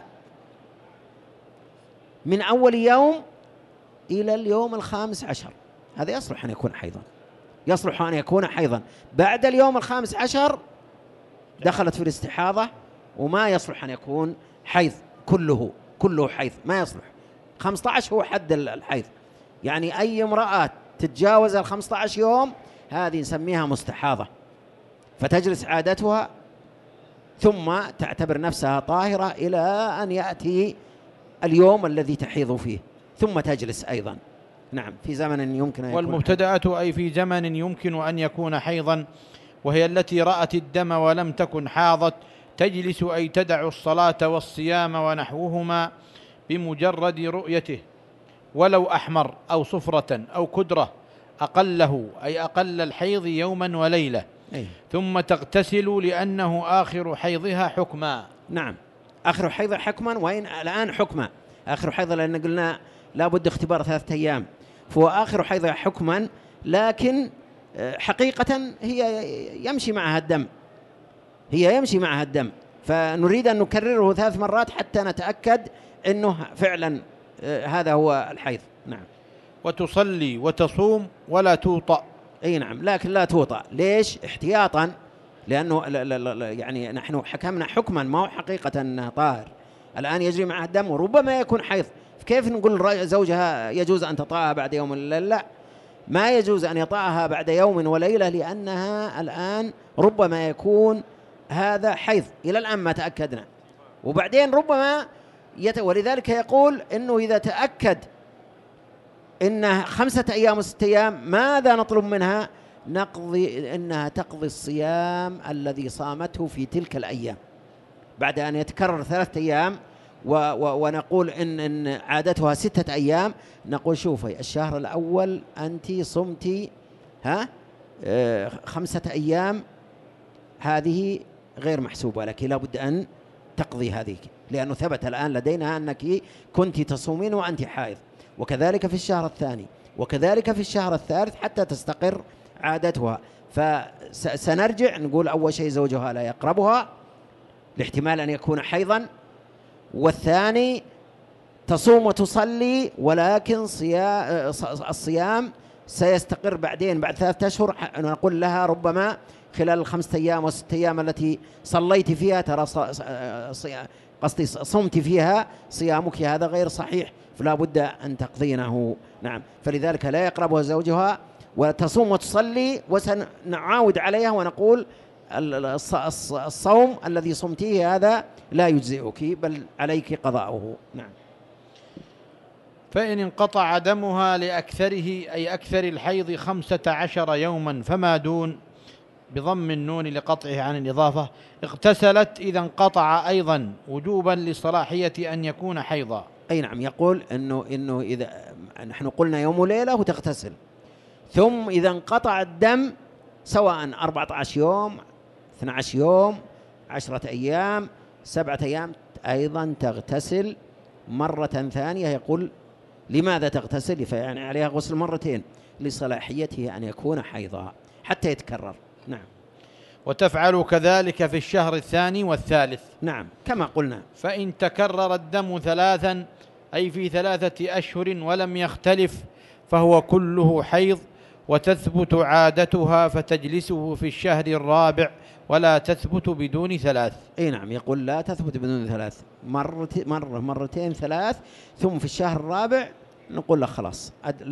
Speaker 3: من أول يوم إلى اليوم 15، هذا يصلح أن يكون حيضا، يصلح أن يكون حيضا. بعد اليوم 15 دخلت في الاستحاضة، وما يصلح أن يكون حيض، كله حيض ما يصلح. 15 هو حد الحيض، يعني أي امرأة تتجاوز 15 يوم هذه نسميها مستحاضة، فتجلس عادتها ثم تعتبر نفسها طاهرة إلى أن يأتي اليوم الذي تحيض فيه، ثم تجلس أيضا. نعم، في زمن يمكن أن يكون.
Speaker 2: والمبتدأة أي في زمن يمكن أن يكون حيضا، وهي التي رأت الدم ولم تكن حاضت، تجلس أي تدع الصلاة والصيام ونحوهما بمجرد رؤيته، ولو أحمر أو صفرة أو كدرة أقله، أي أقل الحيض يوما وليلة، ثم تغتسل لأنه آخر حيضها حكما.
Speaker 3: نعم، آخر حيض حكما، وإن الآن حكما آخر حيض، لأن قلنا لا بد اختبار 3 أيام، فهو آخر حيض حكما، لكن حقيقة هي يمشي معها الدم، فنريد أن نكرره 3 مرات حتى نتأكد أنه فعلا هذا هو الحيض. نعم.
Speaker 2: وتصلي وتصوم ولا توطأ.
Speaker 3: أي نعم، لكن لا توطأ. ليش؟ احتياطا، لأنه يعني نحن حكمنا حكما ما هو حقيقة أنه طاهر، الآن يجري معها الدم وربما يكون حيض، كيف نقول زوجها يجوز أن تطأها بعد يوم وليلة؟ لا، ما يجوز أن يطأها بعد يوم وليلة، لأنها الآن ربما يكون هذا حيض، إلى الآن ما تأكدنا، وبعدين ربما ولذلك يقول إنه إذا تأكد إنها 5 أيام و6 أيام ماذا نطلب منها؟ إنها تقضي الصيام الذي صامته في تلك الأيام بعد أن يتكرر 3 أيام، ونقول إن عادتها 6 أيام، نقول شوفي الشهر الأول أنت صمتي 5 أيام، هذه غير محسوبة لك، لا بد أن تقضي هذه، لأنه ثبت الآن لدينا أنك كنت تصومين وأنت حائض، وكذلك في الشهر الثاني، وكذلك في الشهر الثالث حتى تستقر عادتها. فسنرجع نقول أول شيء زوجها لا يقربها لاحتمال أن يكون حيضا، والثاني تصوم وتصلي، ولكن الصيام سيستقر بعدين بعد 3 أشهر، نقول لها ربما خلال ال5 أيام و6 أيام التي صليت فيها ترى قصدي صمت فيها صيامك هذا غير صحيح، فلا بد أن تقضينه. نعم، فلذلك لا يقربها زوجها وتصوم وتصلي، وسنعاود عليها ونقول الصوم الذي صمتيه هذا لا يجزئك بل عليك قضاؤه. نعم.
Speaker 2: فإن انقطع دمها لأكثره أي أكثر الحيض 15 يوما فما دون بضم النون لقطعه عن الإضافة اغتسلت إذا انقطع أيضا وجوبا لصلاحية أن يكون حيضا.
Speaker 3: أي نعم، يقول إنه إذا نحن قلنا يوم وليلة وتغتسل، ثم إذا انقطع الدم سواء 14 يوم 12 يوم 10 أيام 7 أيام أيضا تغتسل مرة ثانية. يقول لماذا تغتسل؟ فيعني عليها غسل مرتين لصلاحيته أن يكون حيضا حتى يتكرر. نعم.
Speaker 2: وتفعل كذلك في الشهر الثاني والثالث.
Speaker 3: نعم كما قلنا.
Speaker 2: فإن تكرر الدم 3 أي في 3 أشهر ولم يختلف فهو كله حيض، وتثبت عادتها فتجلسه في الشهر الرابع ولا تثبت بدون 3.
Speaker 3: أي نعم، يقول لا تثبت بدون 3، مرة مرتين 3، ثم في الشهر الرابع نقول له خلاص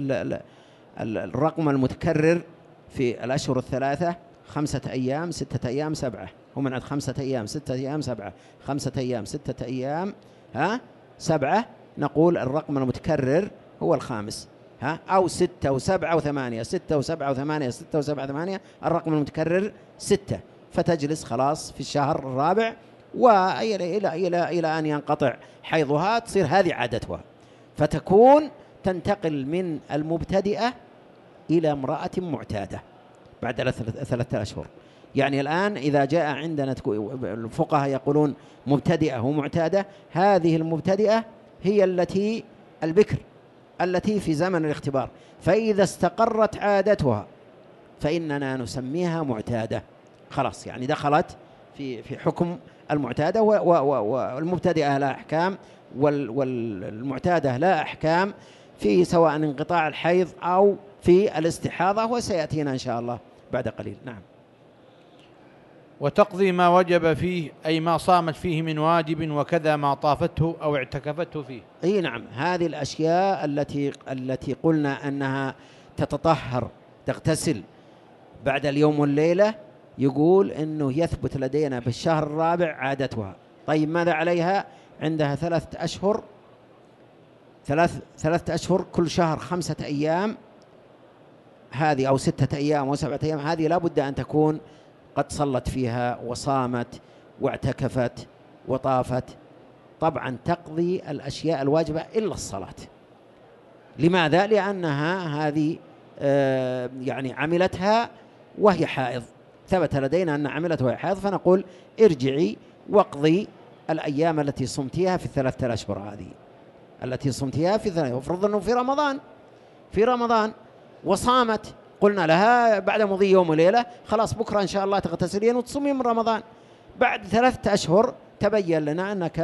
Speaker 3: الرقم المتكرر في الأشهر الثلاثة 5 أيام 6 أيام 7، هم من عند 5 أيام 6 أيام 7، 5 أيام 6 أيام 7، نقول الرقم المتكرر هو الخامس، أو 6 و7 و8، 6 و7 و8، 6 و7 و8، الرقم المتكرر 6، فتجلس خلاص في الشهر الرابع وإلى أن ينقطع حيضها، تصير هذه عادتها، فتكون تنتقل من المبتدئة إلى امرأة معتادة بعد 3 أشهر. يعني الآن إذا جاء عندنا الفقهاء يقولون مبتدئة ومعتادة، هذه المبتدئة هي البكر التي في زمن الاختبار، فإذا استقرت عادتها فإننا نسميها معتادة خلاص، يعني دخلت في حكم المعتادة، والمبتدئة لا أحكام والمعتادة لا أحكام في سواء انقطاع الحيض أو في الاستحاضة، وسيأتينا إن شاء الله بعد قليل. نعم.
Speaker 2: وتقضي ما وجب فيه أي ما صامت فيه من واجب، وكذا ما طافته أو اعتكفته فيه.
Speaker 3: أي نعم، هذه الأشياء التي قلنا أنها تتطهر تغتسل بعد اليوم والليلة، يقول أنه يثبت لدينا بالشهر الرابع عادتها. طيب ماذا عليها؟ عندها 3 أشهر، 3 أشهر كل شهر 5 أيام هذه، أو 6 أيام و7 أيام، هذه لا بد أن تكون قد صلت فيها وصامت واعتكفت وطافت. طبعا تقضي الأشياء الواجبة إلا الصلاة. لماذا؟ لأنها هذه يعني عملتها وهي حائض، ثبت لدينا أن عملت وهي حائض، فنقول ارجعي واقضي الأيام التي صمتيها في 3 أشهر هذه التي صمتيها في 3. وفرض أنه في رمضان وصامت، قلنا لها بعد مضي يوم وليلة خلاص بكرة إن شاء الله تغتسلين وتصومين من رمضان. بعد 3 أشهر تبين لنا أنها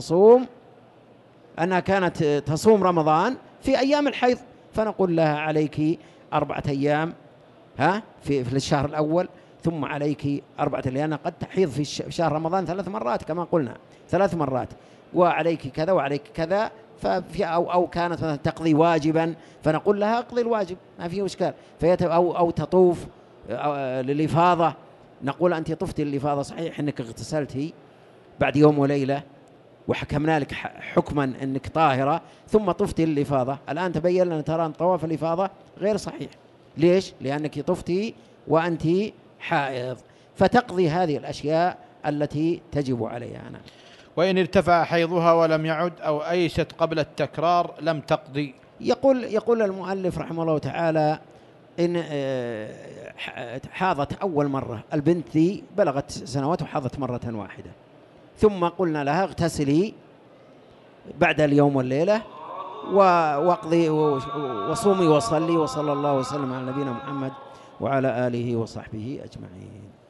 Speaker 3: كانت تصوم رمضان في أيام الحيض، فنقول لها عليك 4 أيام في الشهر الأول، ثم عليك 4، لأن قد تحيض في شهر رمضان 3 مرات كما قلنا، 3 مرات، وعليك كذا وعليك كذا، أو كانت مثلا تقضي واجبا فنقول لها اقضي الواجب ما فيه إشكال، أو تطوف للإفاضة، نقول أنت طفتي للإفاضة صحيح أنك اغتسلتي بعد يوم وليلة وحكمنا لك حكما أنك طاهرة، ثم طفتي للإفاضة، الآن تبين لنا ترى أن طواف الإفاضة غير صحيح. ليش؟ لأنك طفتي وأنت حائض، فتقضي هذه الأشياء التي تجب عليها. أنا
Speaker 2: وإن ارتفع حيضها ولم يعد أو أيست قبل التكرار لم تقضي.
Speaker 3: يقول المؤلف رحمه الله تعالى إن حاضت أول مرة، البنت ذي بلغت سنوات وحاضت مرة واحدة، ثم قلنا لها اغتسلي بعد اليوم والليلة واقضي وصومي وصلي، وصلى الله وسلم على نبينا محمد وعلى آله وصحبه أجمعين.